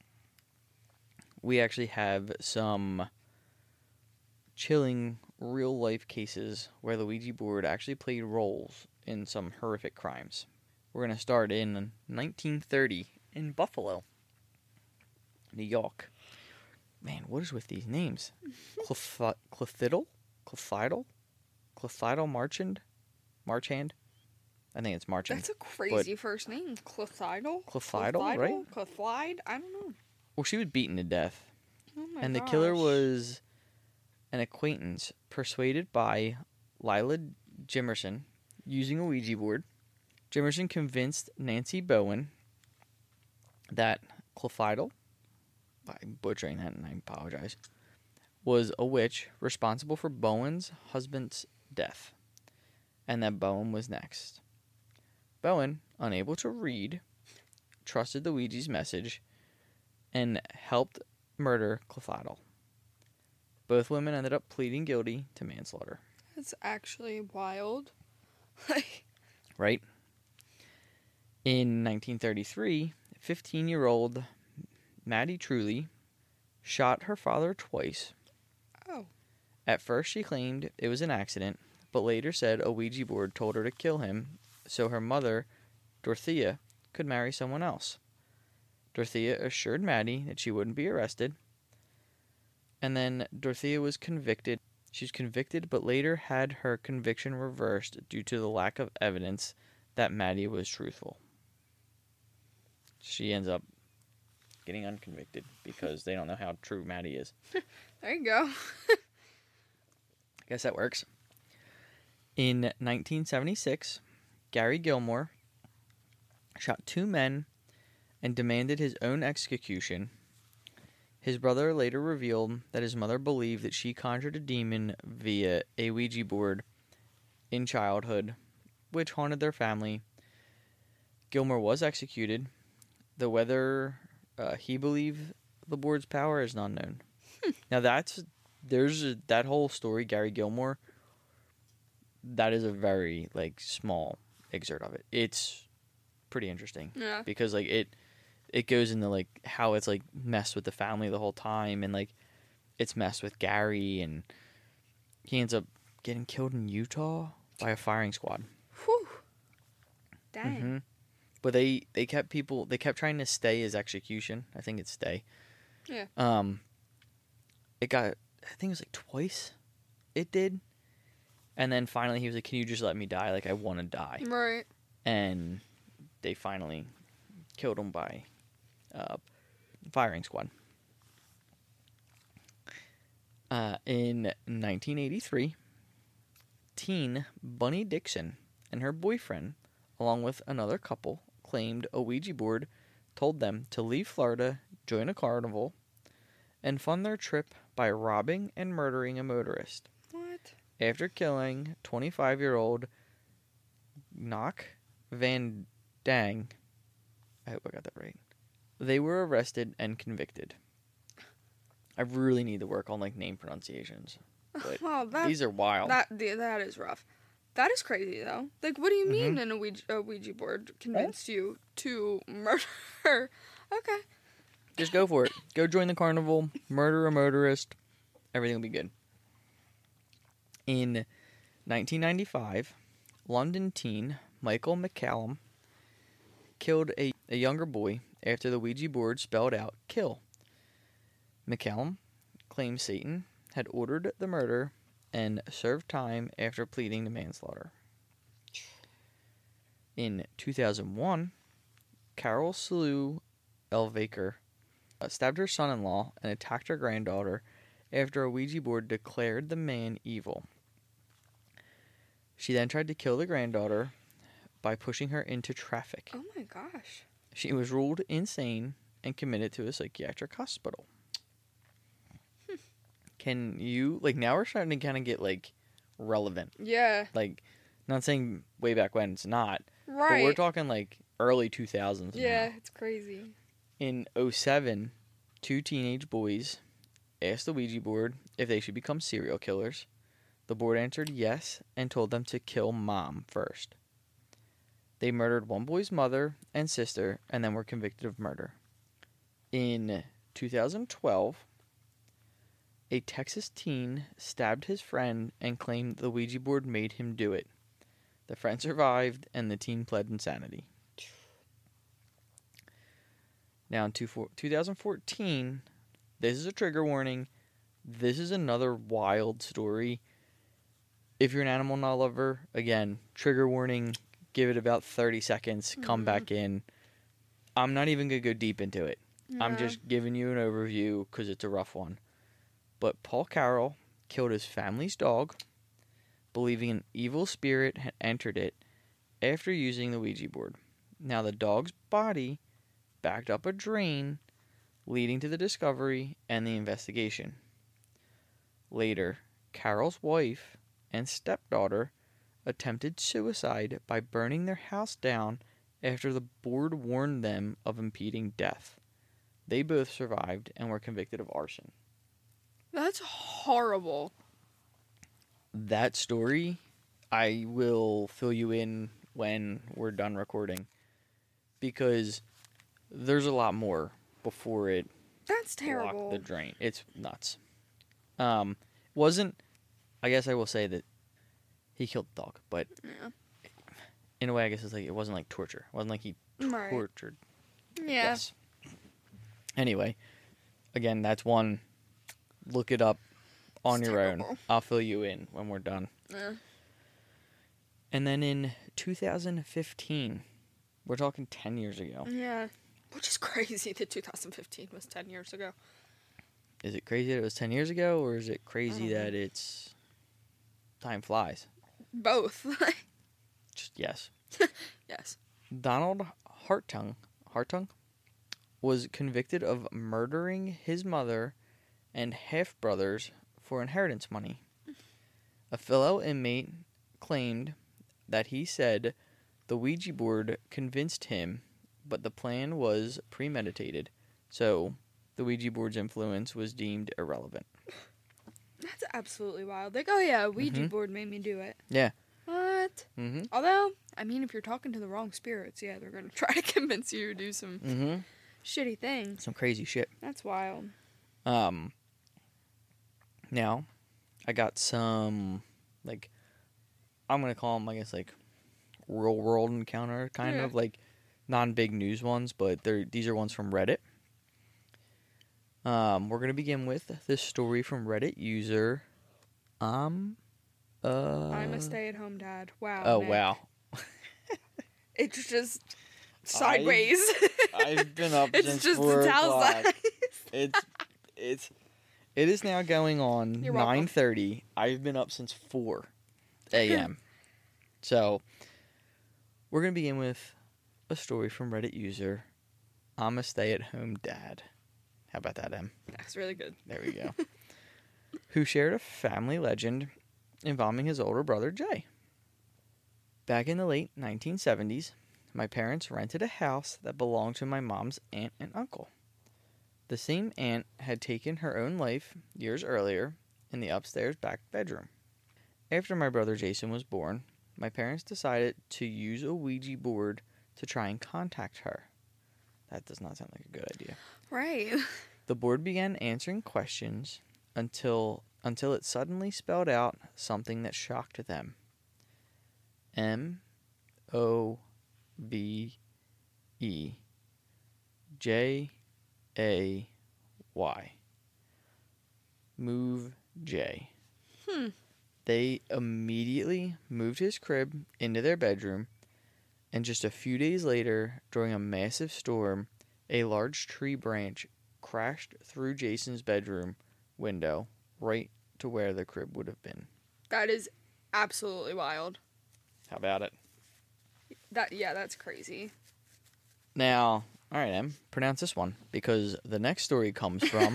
we actually have some chilling real-life cases where the Ouija board actually played roles in some horrific crimes. We're going to start in nineteen thirty in Buffalo, New York. Man, what is with these names? Clef- Clefidal? Clefidal? Clefidal Marchand? Marchand? I think it's Marchand. That's a crazy first name. Clefidal? Clefidal, right? Clefide? I don't know. Well, she was beaten to death. Oh my and gosh. the killer was an acquaintance persuaded by Lila Jimerson using a Ouija board. Jimerson convinced Nancy Bowen that Clefidal, I'm butchering that and I apologize, was a witch responsible for Bowen's husband's death, and that Bowen was next. Bowen, unable to read, trusted the Ouija's message and helped murder Clefidal. Both women ended up pleading guilty to manslaughter. That's actually wild. Right? In nineteen thirty-three, fifteen-year-old Maddie Truly shot her father twice. Oh. At first she claimed it was an accident, but later said a Ouija board told her to kill him so her mother, Dorothea, could marry someone else. Dorothea assured Maddie that she wouldn't be arrested, and then Dorothea was convicted. She was convicted, but later had her conviction reversed due to the lack of evidence that Maddie was truthful. She ends up getting unconvicted because they don't know how true Maddie is. There you go. I guess that works. In nineteen seventy-six, Gary Gilmore shot two men and demanded his own execution. His brother later revealed that his mother believed that she conjured a demon via a Ouija board in childhood, which haunted their family. Gilmore was executed, though whether uh, he believed the board's power is not known. Now that's there's a, that whole story, Gary Gilmore. That is a very like small excerpt of it. It's pretty interesting. Yeah. Because like it it goes into like how it's like messed with the family the whole time, and like it's messed with Gary, and he ends up getting killed in Utah by a firing squad. Whew. Dang. Mm-hmm. But they, they kept people they kept trying to stay his execution. I think it's stay. Yeah. Um it got I think it was like twice it did. And then finally he was like, "Can you just let me die? Like I want to die." Right. And they finally killed him by uh, firing squad. Uh, in nineteen eighty-three, teen Bunny Dixon and her boyfriend, along with another couple, claimed a Ouija board told them to leave Florida, join a carnival, and fund their trip by robbing and murdering a motorist. What? After killing twenty-five-year-old Knock Van Dang, I hope I got that right, they were arrested and convicted. I really need to work on like name pronunciations. But Wow, that, these are wild. That that is rough. That is crazy though. Like, what do you mean Mm-hmm. an a Ouija, a Ouija board convinced you to murder? Okay. Just go for it. Go join the carnival. Murder a motorist. Everything will be good. In nineteen ninety-five, London teen Michael McCallum killed a, a younger boy after the Ouija board spelled out kill. McCallum claimed Satan had ordered the murder and served time after pleading to manslaughter. In two thousand one, Carol Slew Elvaker stabbed her son-in-law and attacked her granddaughter after a Ouija board declared the man evil. She then tried to kill the granddaughter by pushing her into traffic. Oh my gosh. She was ruled insane and committed to a psychiatric hospital. Hmm. Can you, like, now we're starting to kind of get, like, relevant. Yeah. Like, not saying way back when, it's not. Right. But we're talking, like, early two thousands Yeah, now. it's crazy. In oh seven, two teenage boys asked the Ouija board if they should become serial killers. The board answered yes and told them to kill mom first. They murdered one boy's mother and sister and then were convicted of murder. In two thousand twelve, a Texas teen stabbed his friend and claimed the Ouija board made him do it. The friend survived and the teen pled insanity. Now in two thousand fourteen, this is a trigger warning. This is another wild story. If you're an animal not lover, again, trigger warning. Give it about thirty seconds. Come Mm-hmm. back in. I'm not even going to go deep into it. Yeah. I'm just giving you an overview because it's a rough one. But Paul Carroll killed his family's dog, believing an evil spirit had entered it after using the Ouija board. Now the dog's body backed up a drain, leading to the discovery and the investigation. Later, Carroll's wife and stepdaughter attempted suicide by burning their house down after the board warned them of impending death. They both survived and were convicted of arson. That's horrible. That story, I will fill you in when we're done recording, because there's a lot more before it That's blocked terrible. the drain. It's nuts. Um, wasn't, I guess I will say that he killed the dog, but Yeah. in a way, I guess it's like it wasn't like torture. It wasn't like he Right. tortured. Yeah. Yes. Anyway, again, that's one. Look it up on It's your terrible. own. I'll fill you in when we're done. Yeah. And then in two thousand fifteen, we're talking ten years ago. Yeah. Which is crazy that two thousand fifteen was ten years ago. Is it crazy that it was ten years ago, or is it crazy don't know. that it's time flies? Both. Just yes. Yes. Donald Hartung, Hartung was convicted of murdering his mother and half-brothers for inheritance money. A fellow inmate claimed that he said the Ouija board convinced him, but the plan was premeditated, so the Ouija board's influence was deemed irrelevant. That's absolutely wild. Like, oh yeah, Ouija Mhm. board made me do it. Yeah. What? Mm-hmm. Although, I mean, if you're talking to the wrong spirits, yeah, they're gonna try to convince you to do some Mm-hmm. shitty things. Some crazy shit. That's wild. Um, now, I got some, like, I'm going to call them, I guess, like, real world encounter, kind Yeah. of, like, non-big news ones, but they're these are ones from Reddit. Um, we're going to begin with this story from Reddit user, um, uh... I'm a stay-at-home dad. Wow. Oh, Nick. wow. It's just sideways. I've been up it's since just four the towel o'clock. size. It's, it's, it is now going on You're welcome. nine thirty. I've been up since four a.m. So, we're going to begin with a story from Reddit user, I'm a stay-at-home dad. How about that, Em? That's really good. There we go. Who shared a family legend involving his older brother, Jay. Back in the late nineteen seventies, my parents rented a house that belonged to my mom's aunt and uncle. The same aunt had taken her own life years earlier in the upstairs back bedroom. After my brother Jason was born, my parents decided to use a Ouija board to try and contact her. That does not sound like a good idea. Right. The board began answering questions until until it suddenly spelled out something that shocked them. M O V E J A Y. Move J. Hmm. They immediately moved his crib into their bedroom, and just a few days later, during a massive storm, a large tree branch crashed through Jason's bedroom window right to where the crib would have been. That is absolutely wild. How about it? That yeah, that's crazy. Now, all right, Em, pronounce this one, because the next story comes from...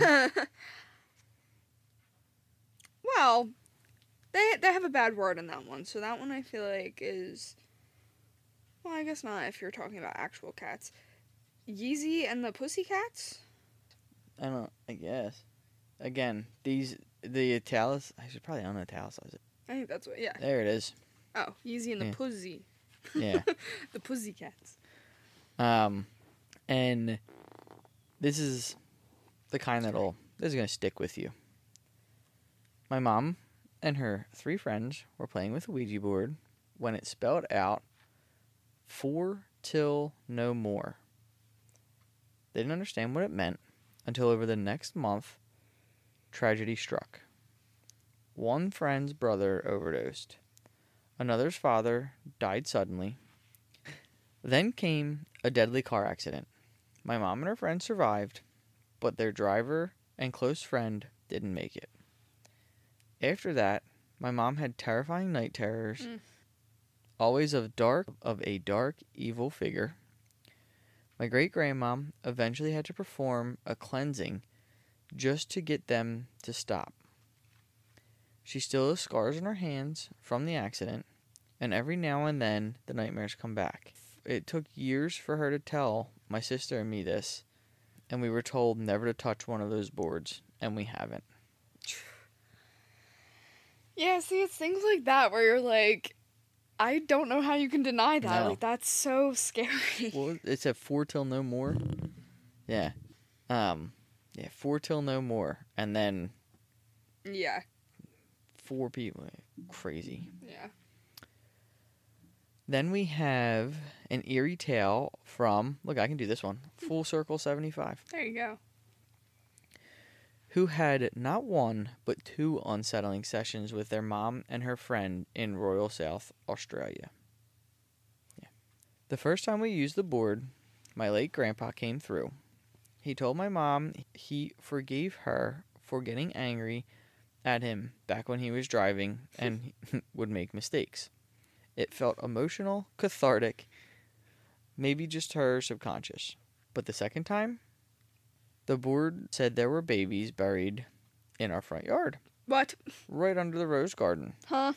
Well, they they have a bad word in that one, so that one I feel like is... Well, I guess not if you're talking about actual cats. Yeezy and the Pussycats? I don't know, I guess. Again, these, the italics, I should probably unitalicize it. I think that's what, yeah. There it is. Oh, Yeezy and the Yeah. Pussy. Yeah. The Pussycats. Um, and this is the kind that'll, this is going to stick with you. My mom and her three friends were playing with a Ouija board when it spelled out four till no more. They didn't understand what it meant until over the next month, tragedy struck. One friend's brother overdosed. Another's father died suddenly. Then came a deadly car accident. My mom and her friend survived, but their driver and close friend didn't make it. After that, my mom had terrifying night terrors, Mm. always of dark of a dark, evil figure. My great-grandmom eventually had to perform a cleansing just to get them to stop. She still has scars on her hands from the accident, and every now and then the nightmares come back. It took years for her to tell my sister and me this, and we were told never to touch one of those boards, and we haven't. Yeah, see, it's things like that where you're like, I don't know how you can deny that. No. Like, that's so scary. Well, it said four till no more. Yeah. Um, yeah, four till no more. And then Yeah, four people. Crazy. yeah. Then we have an eerie tale from, look, I can do this one, Full Circle seventy-five, There you go. who had not one, but two unsettling sessions with their mom and her friend in Royal South Australia. Yeah. The first time we used the board, my late grandpa came through. He told my mom he forgave her for getting angry at him back when he was driving and would make mistakes. It felt emotional, cathartic, maybe just her subconscious. But the second time, the board said there were babies buried in our front yard, What? right under the rose garden. Huh?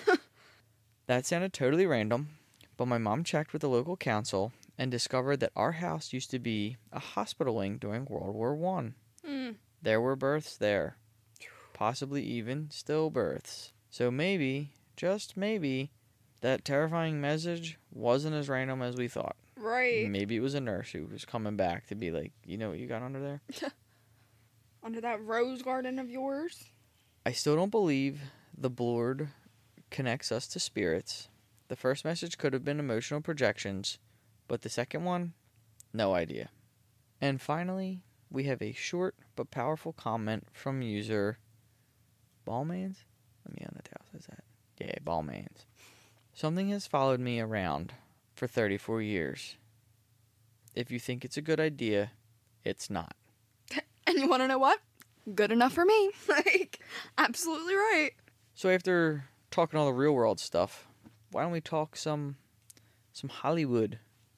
That sounded totally random, but my mom checked with the local council and discovered that our house used to be a hospital wing during World War One. Mm. There were births there, possibly even stillbirths. So maybe, just maybe, that terrifying message wasn't as random as we thought. Right. Maybe it was a nurse who was coming back to be like, you know what you got under there? Under that rose garden of yours? I still don't believe the board connects us to spirits. The first message could have been emotional projections, but the second one, no idea. And finally, we have a short but powerful comment from user Ballmans? Let me unitalicize that. Yeah, Ballmans. Something has followed me around for thirty-four years. If you think it's a good idea, it's not. And you want to know what? Good enough for me. Like, absolutely right. So after talking all the real world stuff, why don't we talk some some Hollywood?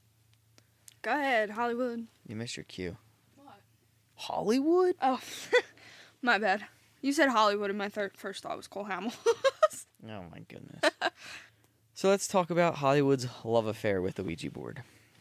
Go ahead, Hollywood. You missed your cue. What? Hollywood? Oh, my bad. You said Hollywood, and my third, first thought was Cole Hamill. Oh my goodness. So let's talk about Hollywood's love affair with the Ouija board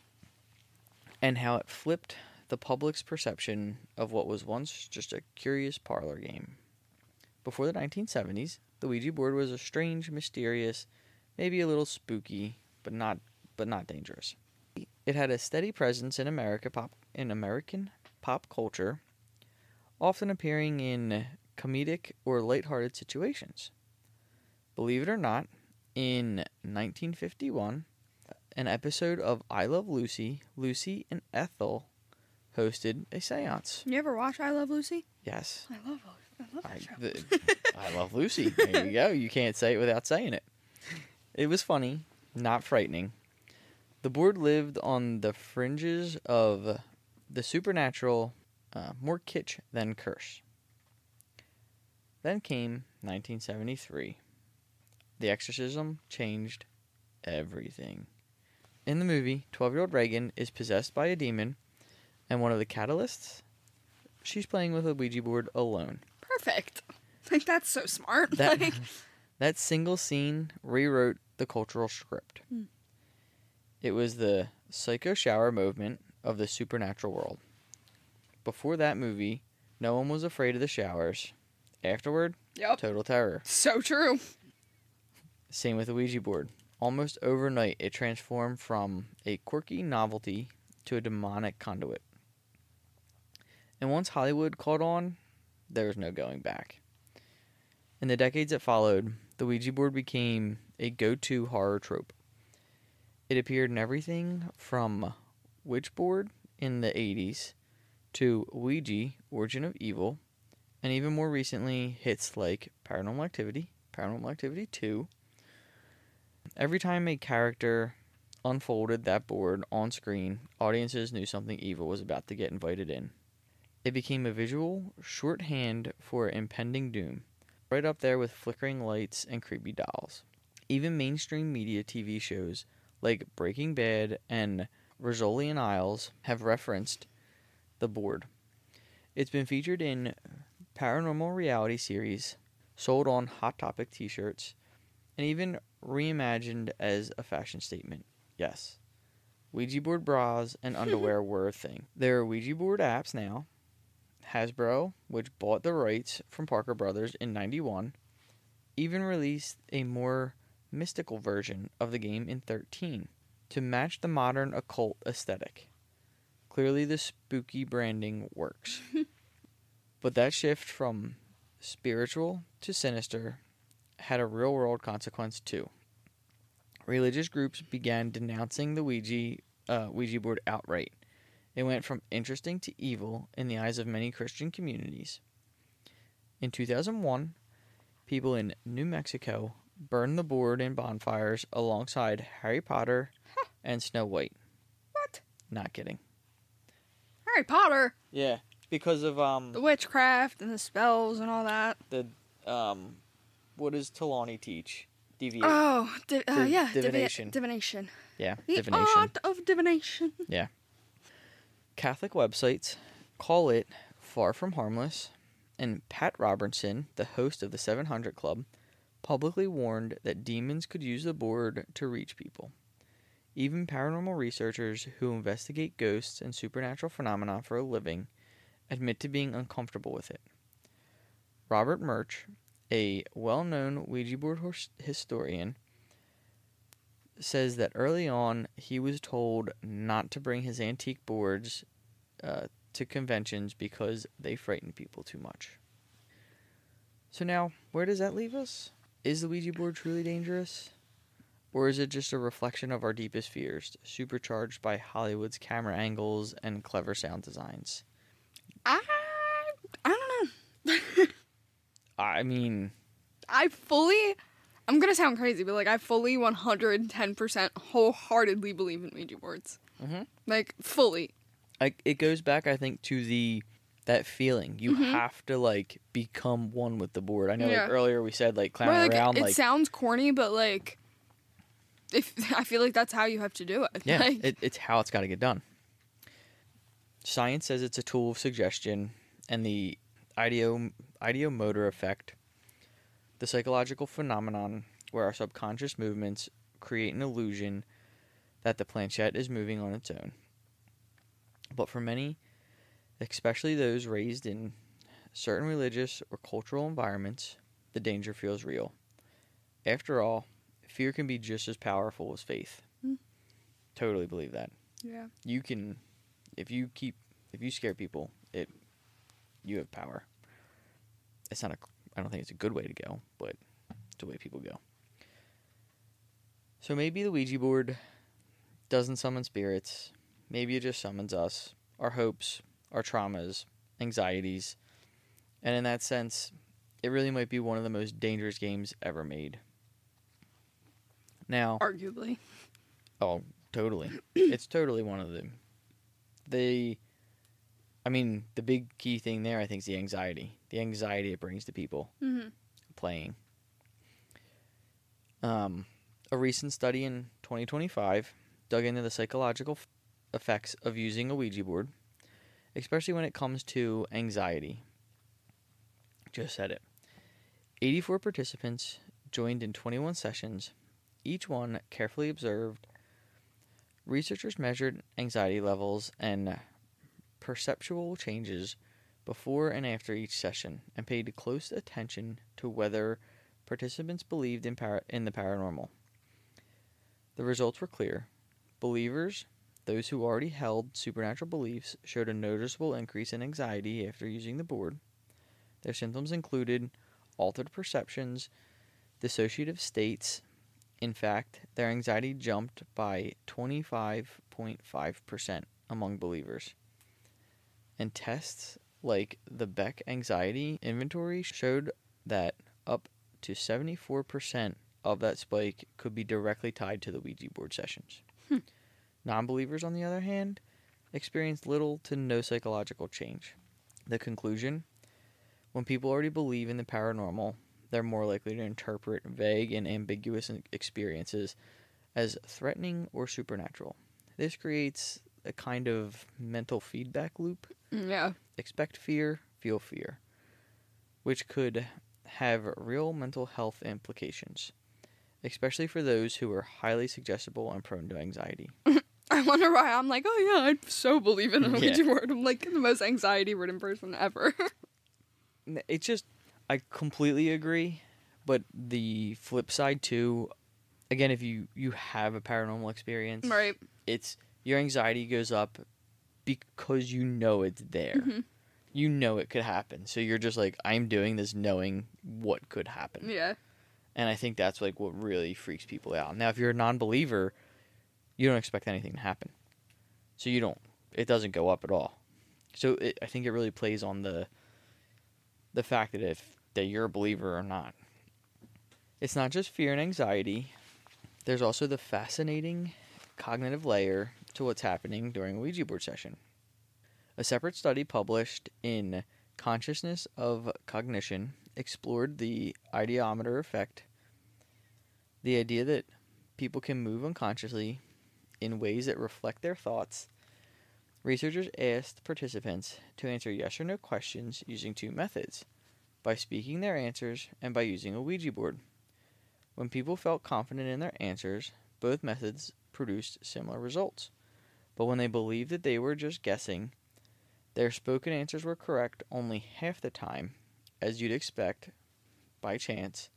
and how it flipped the public's perception of what was once just a curious parlor game. Before the nineteen seventies, the Ouija board was a strange, mysterious, maybe a little spooky, but not but not dangerous. It had a steady presence in America pop in American pop culture, often appearing in comedic or lighthearted situations. Believe it or not, in nineteen fifty-one, an episode of I Love Lucy, Lucy and Ethel hosted a seance. You ever watch I Love Lucy? Yes. I love I love that I, show. the, I Love Lucy. There you go. You can't say it without saying it. It was funny, not frightening. The board lived on the fringes of the supernatural, uh, more kitsch than curse. Then came nineteen seventy-three. The exorcism changed everything. In the movie, twelve-year-old Reagan is possessed by a demon, and one of the catalysts, she's playing with a Ouija board alone. Perfect. Like, that's so smart. That, like, that single scene rewrote the cultural script. Hmm. It was the psycho shower movement of the supernatural world. Before that movie, no one was afraid of the showers. Afterward, yep. total terror. So true. Same with the Ouija board. Almost overnight, it transformed from a quirky novelty to a demonic conduit. And once Hollywood caught on, there was no going back. In the decades that followed, the Ouija board became a go-to horror trope. It appeared in everything from Witchboard in the eighties to Ouija, Origin of Evil, and even more recently, hits like Paranormal Activity, Paranormal Activity two. Every time a character unfolded that board on screen, audiences knew something evil was about to get invited in. It became a visual shorthand for impending doom, right up there with flickering lights and creepy dolls. Even mainstream media T V shows like Breaking Bad and Rizzoli and Isles have referenced the board. It's been featured in paranormal reality series, sold on Hot Topic t-shirts, and even reimagined as a fashion statement. Yes, Ouija board bras and underwear were a thing. There are Ouija board apps now. Hasbro, which bought the rights from Parker Brothers in ninety-one, even released a more mystical version of the game in thirteen to match the modern occult aesthetic. Clearly the spooky branding works. But that shift from spiritual to sinister had a real-world consequence too. Religious groups began denouncing the Ouija, uh, Ouija board outright. It went from interesting to evil in the eyes of many Christian communities. In two thousand one, people in New Mexico burned the board in bonfires alongside Harry Potter and Snow White. What? Not kidding. Harry Potter. Yeah, because of um The witchcraft and the spells and all that. the um what does Talani teach? Deviate. Oh, di- uh, Div- yeah. divination. Divi- divination. yeah, The divination. art of divination. Yeah. Catholic websites call it far from harmless, and Pat Robertson, the host of the seven hundred Club, publicly warned that demons could use the board to reach people. Even paranormal researchers who investigate ghosts and supernatural phenomena for a living admit to being uncomfortable with it. Robert Murch, a well-known Ouija board hos- historian, says that early on he was told not to bring his antique boards uh, to conventions because they frighten people too much. So now, where does that leave us? Is the Ouija board truly dangerous? Or is it just a reflection of our deepest fears, supercharged by Hollywood's camera angles and clever sound designs? I, I don't know. I mean, I fully, I'm going to sound crazy, but like I fully one hundred ten percent wholeheartedly believe in Ouija boards. mm-hmm. Like, fully. I, it goes back, I think, to the that feeling. You Mhm. have to, like, become one with the board. I know, Yeah. like, earlier we said, like, Or, clowning like, around, it like... sounds corny, but like, if I feel like that's how you have to do it. Yeah, Like, it, it's how it's got to get done. Science says it's a tool of suggestion, and the ideo, ideomotor effect, the psychological phenomenon where our subconscious movements create an illusion that the planchette is moving on its own. But for many, especially those raised in certain religious or cultural environments, the danger feels real. After all, fear can be just as powerful as faith. Hmm. Totally believe that. yeah. You can, if you keep, If you scare people, it you have power. It's not a. I don't think it's a good way to go, but it's the way people go. So maybe the Ouija board doesn't summon spirits. Maybe it just summons us, our hopes, our traumas, anxieties. And in that sense, it really might be one of the most dangerous games ever made. Now, Arguably. oh, totally. It's totally one of them. The, I mean, the big key thing there, I think, is the anxiety. The anxiety it brings to people Mm-hmm. playing. Um, a recent study in twenty twenty-five dug into the psychological f- effects of using a Ouija board, especially when it comes to anxiety. Just said it. eighty-four participants joined in twenty-one sessions. Each one carefully observed. Researchers measured anxiety levels and perceptual changes before and after each session and paid close attention to whether participants believed in, para- in the paranormal. The results were clear. Believers, those who already held supernatural beliefs, showed a noticeable increase in anxiety after using the board. Their symptoms included altered perceptions, dissociative states. In fact, their anxiety jumped by twenty-five point five percent among believers. And tests like the Beck Anxiety Inventory showed that up to seventy-four percent of that spike could be directly tied to the Ouija board sessions. Hmm. Non-believers, on the other hand, experienced little to no psychological change. The conclusion: when people already believe in the paranormal, they're more likely to interpret vague and ambiguous experiences as threatening or supernatural. This creates a kind of mental feedback loop. Yeah. Expect fear, feel fear, which could have real mental health implications, especially for those who are highly suggestible and prone to anxiety. I wonder why I'm like, oh yeah, I so believe in a Yeah. Ouija board. I'm like the most anxiety-ridden person ever. It's just, I completely agree, but the flip side too, again, if you, you have a paranormal experience, Right. it's, your anxiety goes up because you know it's there. Mm-hmm. You know it could happen. So you're just like, I'm doing this knowing what could happen. Yeah. And I think that's like what really freaks people out. Now, if you're a non-believer, you don't expect anything to happen. So you don't, it doesn't go up at all. So it, I think it really plays on the the fact that if that you're a believer or not. It's not just fear and anxiety. There's also the fascinating cognitive layer to what's happening during a Ouija board session. A separate study published in Consciousness of Cognition explored the ideomotor effect, the idea that people can move unconsciously in ways that reflect their thoughts. Researchers asked participants to answer yes or no questions using two methods, by speaking their answers and by using a Ouija board. When people felt confident in their answers, both methods produced similar results. But when they believed that they were just guessing, their spoken answers were correct only half the time, as you'd expect, by chance.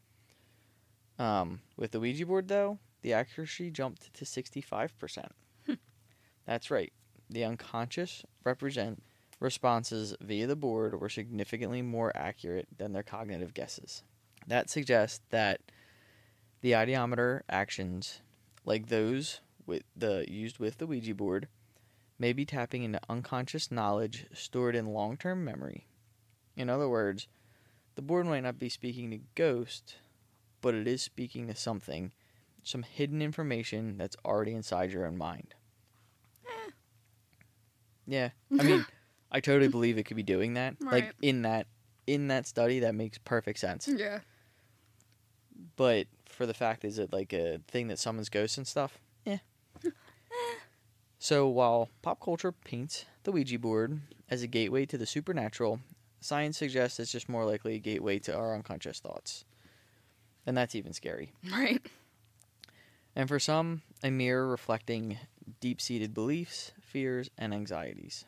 Um, with the Ouija board, though, the accuracy jumped to sixty-five percent. That's right. The unconscious represent responses via the board were significantly more accurate than their cognitive guesses. That suggests that the ideomotor actions, like those with the used with the Ouija board, may be tapping into unconscious knowledge stored in long-term memory. In other words, the board might not be speaking to ghosts, but it is speaking to something, some hidden information that's already inside your own mind. Eh. Yeah, I mean, I totally believe it could be doing that. Right. Like in that in that study, that makes perfect sense. Yeah. But for the fact, is it like a thing that summons ghosts and stuff? Yeah. So while pop culture paints the Ouija board as a gateway to the supernatural, science suggests it's just more likely a gateway to our unconscious thoughts. And that's even scary. Right. And for some, a mirror reflecting deep-seated beliefs, fears, and anxieties.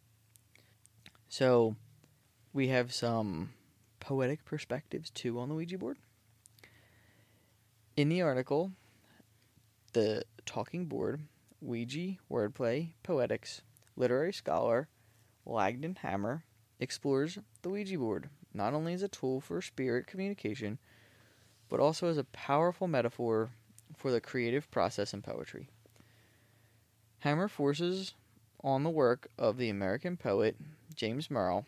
So, we have some poetic perspectives, too, on the Ouija board. In the article, The Talking Board, Ouija, Wordplay, Poetics, Literary Scholar, Langdon Hammer, explores the Ouija board not only as a tool for spirit communication, but also as a powerful metaphor for the creative process in poetry. Hammer forces on the work of the American poet James Merrill,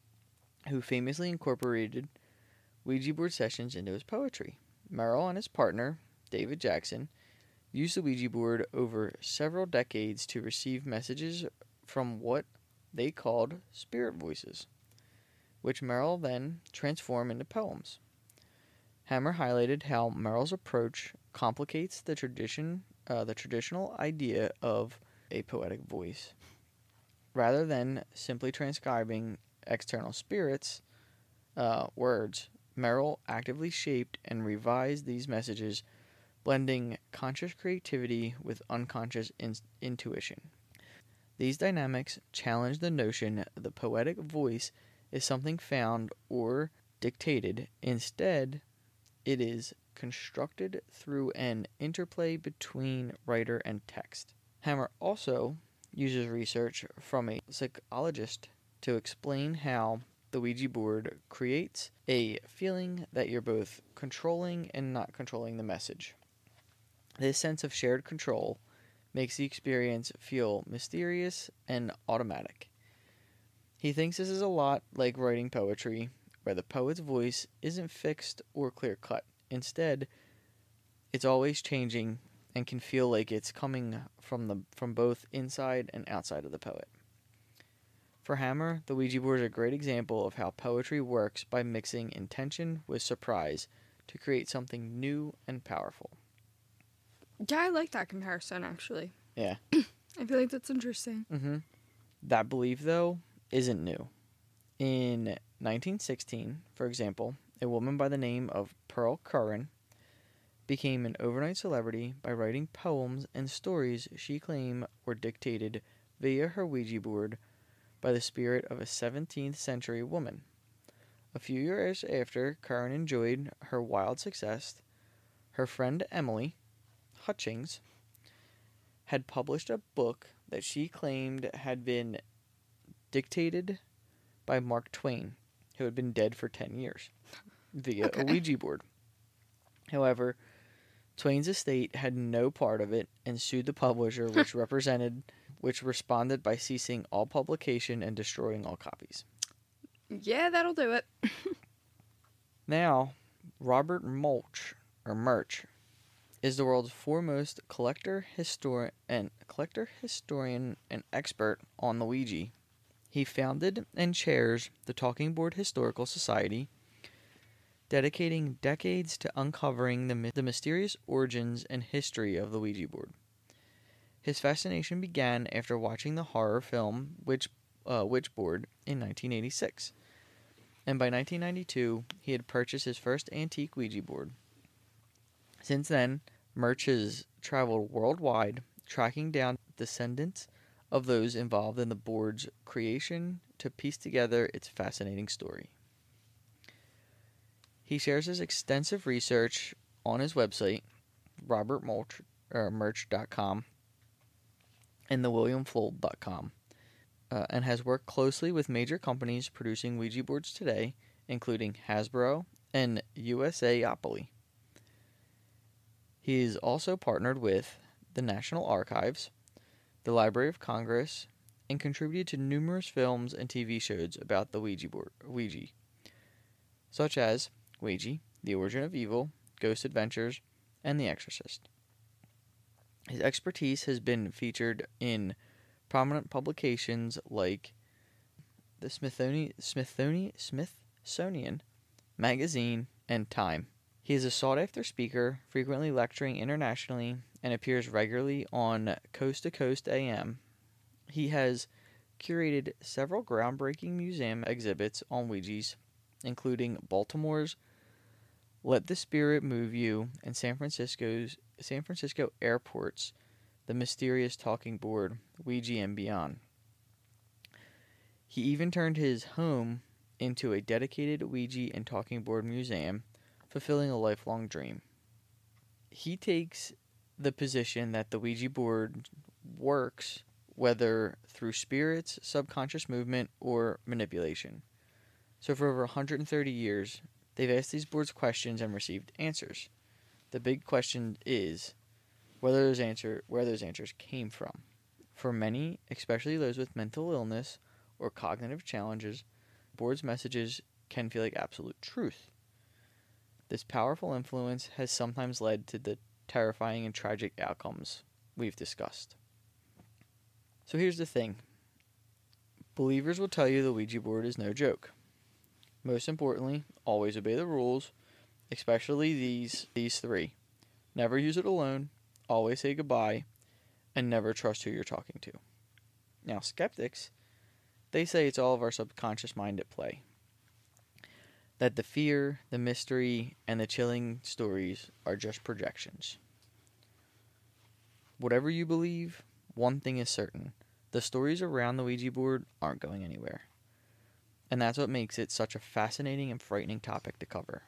who famously incorporated Ouija board sessions into his poetry. Merrill and his partner, David Jackson, used the Ouija board over several decades to receive messages from what they called spirit voices, which Merrill then transformed into poems. Hammer highlighted how Merrill's approach complicates the tradition, uh, the traditional idea of a poetic voice. Rather than simply transcribing external spirits' uh, words, Merrill actively shaped and revised these messages, blending conscious creativity with unconscious in- intuition. These dynamics challenge the notion the poetic voice is something found or dictated. Instead, it is constructed through an interplay between writer and text. Hammer also uses research from a psychologist to explain how the Ouija board creates a feeling that you're both controlling and not controlling the message. This sense of shared control makes the experience feel mysterious and automatic. He thinks this is a lot like writing poetry, where the poet's voice isn't fixed or clear-cut. Instead, it's always changing and can feel like it's coming from the from both inside and outside of the poet. For Hammer, the Ouija board is a great example of how poetry works by mixing intention with surprise to create something new and powerful. Yeah, I like that comparison, actually. Yeah. I feel like that's interesting. Mm-hmm. That belief, though, isn't new. In nineteen sixteen, for example, a woman by the name of Pearl Curran became an overnight celebrity by writing poems and stories she claimed were dictated via her Ouija board by the spirit of a seventeenth century woman. A few years after Curran enjoyed her wild success, her friend Emily Hutchings had published a book that she claimed had been dictated by Mark Twain, who had been dead for ten years, via okay. a Ouija board. However, Twain's estate had no part of it and sued the publisher, which represented, which responded by ceasing all publication and destroying all copies. Yeah, that'll do it. Now, Robert Mulch, or Murch, is the world's foremost collector, historian, and collector, historian, and expert on the Ouija. He founded and chairs the Talking Board Historical Society, dedicating decades to uncovering the, the mysterious origins and history of the Ouija board. His fascination began after watching the horror film Witch, uh, Witchboard in nineteen eighty-six, and by nineteen ninety-two, he had purchased his first antique Ouija board. Since then, Murch has traveled worldwide, tracking down descendants of those involved in the board's creation to piece together its fascinating story. He shares his extensive research on his website, robert murch dot com, and the william fold dot com, uh, and has worked closely with major companies producing Ouija boards today, including Hasbro and USAopoly. He is also partnered with the National Archives, the Library of Congress, and contributed to numerous films and T V shows about the Ouija board, Ouija, such as Ouija, The Origin of Evil, Ghost Adventures, and The Exorcist. His expertise has been featured in prominent publications like the Smithsonian, Smithsonian, Smithsonian Magazine and Time. He is a sought-after speaker, frequently lecturing internationally, and appears regularly on Coast to Coast A M. He has curated several groundbreaking museum exhibits on Ouijas, including Baltimore's Let the Spirit Move You and San Francisco's San Francisco Airport's The Mysterious Talking Board, Ouija and Beyond. He even turned his home into a dedicated Ouija and Talking Board museum, fulfilling a lifelong dream. He takes the position that the Ouija board works whether through spirits, subconscious movement, or manipulation. So for over one hundred thirty years, they've asked these boards questions and received answers. The big question is whether those answer where those answers came from. For many, especially those with mental illness or cognitive challenges, boards' messages can feel like absolute truth. This powerful influence has sometimes led to the terrifying and tragic outcomes we've discussed. So here's the thing. Believers will tell you the Ouija board is no joke. Most importantly, always obey the rules, especially these these three. Never use it alone, always say goodbye, and never trust who you're talking to. Now, skeptics, they say it's all of our subconscious mind at play. That the fear, the mystery, and the chilling stories are just projections. Whatever you believe, one thing is certain. The stories around the Ouija board aren't going anywhere. And that's what makes it such a fascinating and frightening topic to cover.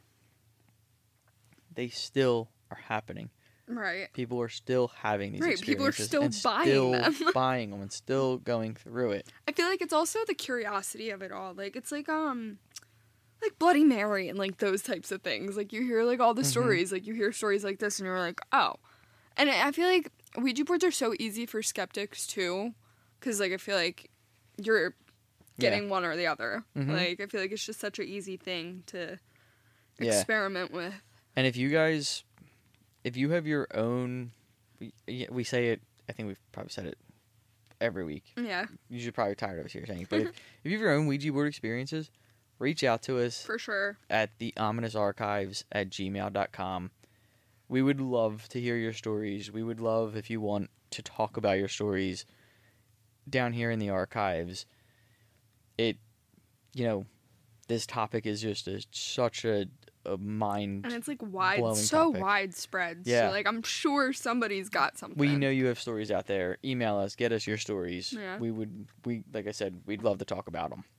They still are happening. Right. People are still having these right. experiences. People are still and buying still them. buying them and still going through it. I feel like it's also the curiosity of it all. Like, it's like, um... like Bloody Mary and like those types of things. Like you hear like all the mm-hmm. stories, like you hear stories like this and you're like, oh. And I feel like Ouija boards are so easy for skeptics too. Cause like I feel like you're getting yeah. one or the other. Mm-hmm. Like I feel like it's just such an easy thing to yeah. experiment with. And if you guys, if you have your own, we, we say it, I think we've probably said it every week. Yeah. You should probably tired of us here saying it. But if, if you have your own Ouija board experiences, reach out to us. For sure. At the ominous archives at gmail dot com. We would love to hear your stories. We would love if you want to talk about your stories down here in the archives. It, you know, this topic is just a, such a, a mind and it's like wide, so topic. widespread. Yeah. So like I'm sure somebody's got something. We know you have stories out there. Email us. Get us your stories. Yeah. We would, we like I said, we'd love to talk about them.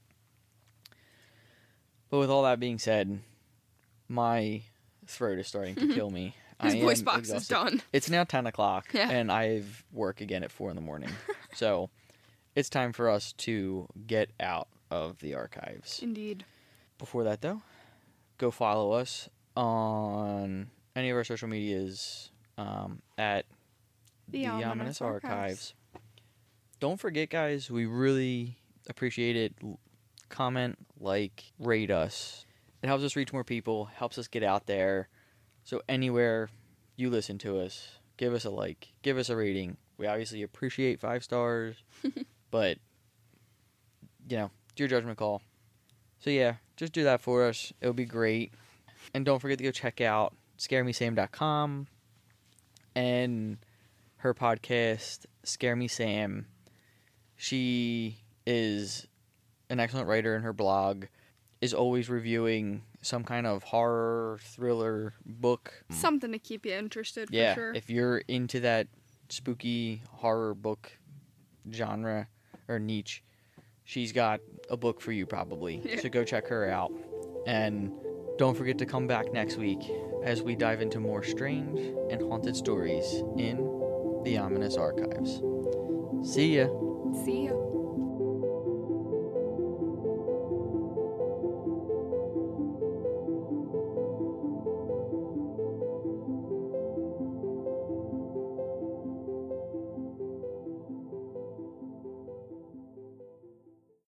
But with all that being said, my throat is starting to kill me. His I voice box exhausted. is done. It's now ten o'clock, yeah. and I have work again at four in the morning. So it's time for us to get out of the archives. Indeed. Before that, though, go follow us on any of our social medias um, at The, the Ominous, Ominous archives. archives. Don't forget, guys, we really appreciate it. Comment, like, rate us. It helps us reach more people, helps us get out there. So anywhere you listen to us, give us a like, give us a rating. We obviously appreciate five stars, but, you know, it's your judgment call. So yeah, just do that for us. It would be great. And don't forget to go check out scare me sam dot com and her podcast, Scare Me Sam. She is an excellent writer, and her blog is always reviewing some kind of horror, thriller book. Something to keep you interested, for yeah, sure. If you're into that spooky horror book genre or niche, she's got a book for you probably. Yeah. So go check her out. And don't forget to come back next week as we dive into more strange and haunted stories in the Ominous Archives. See ya. See ya.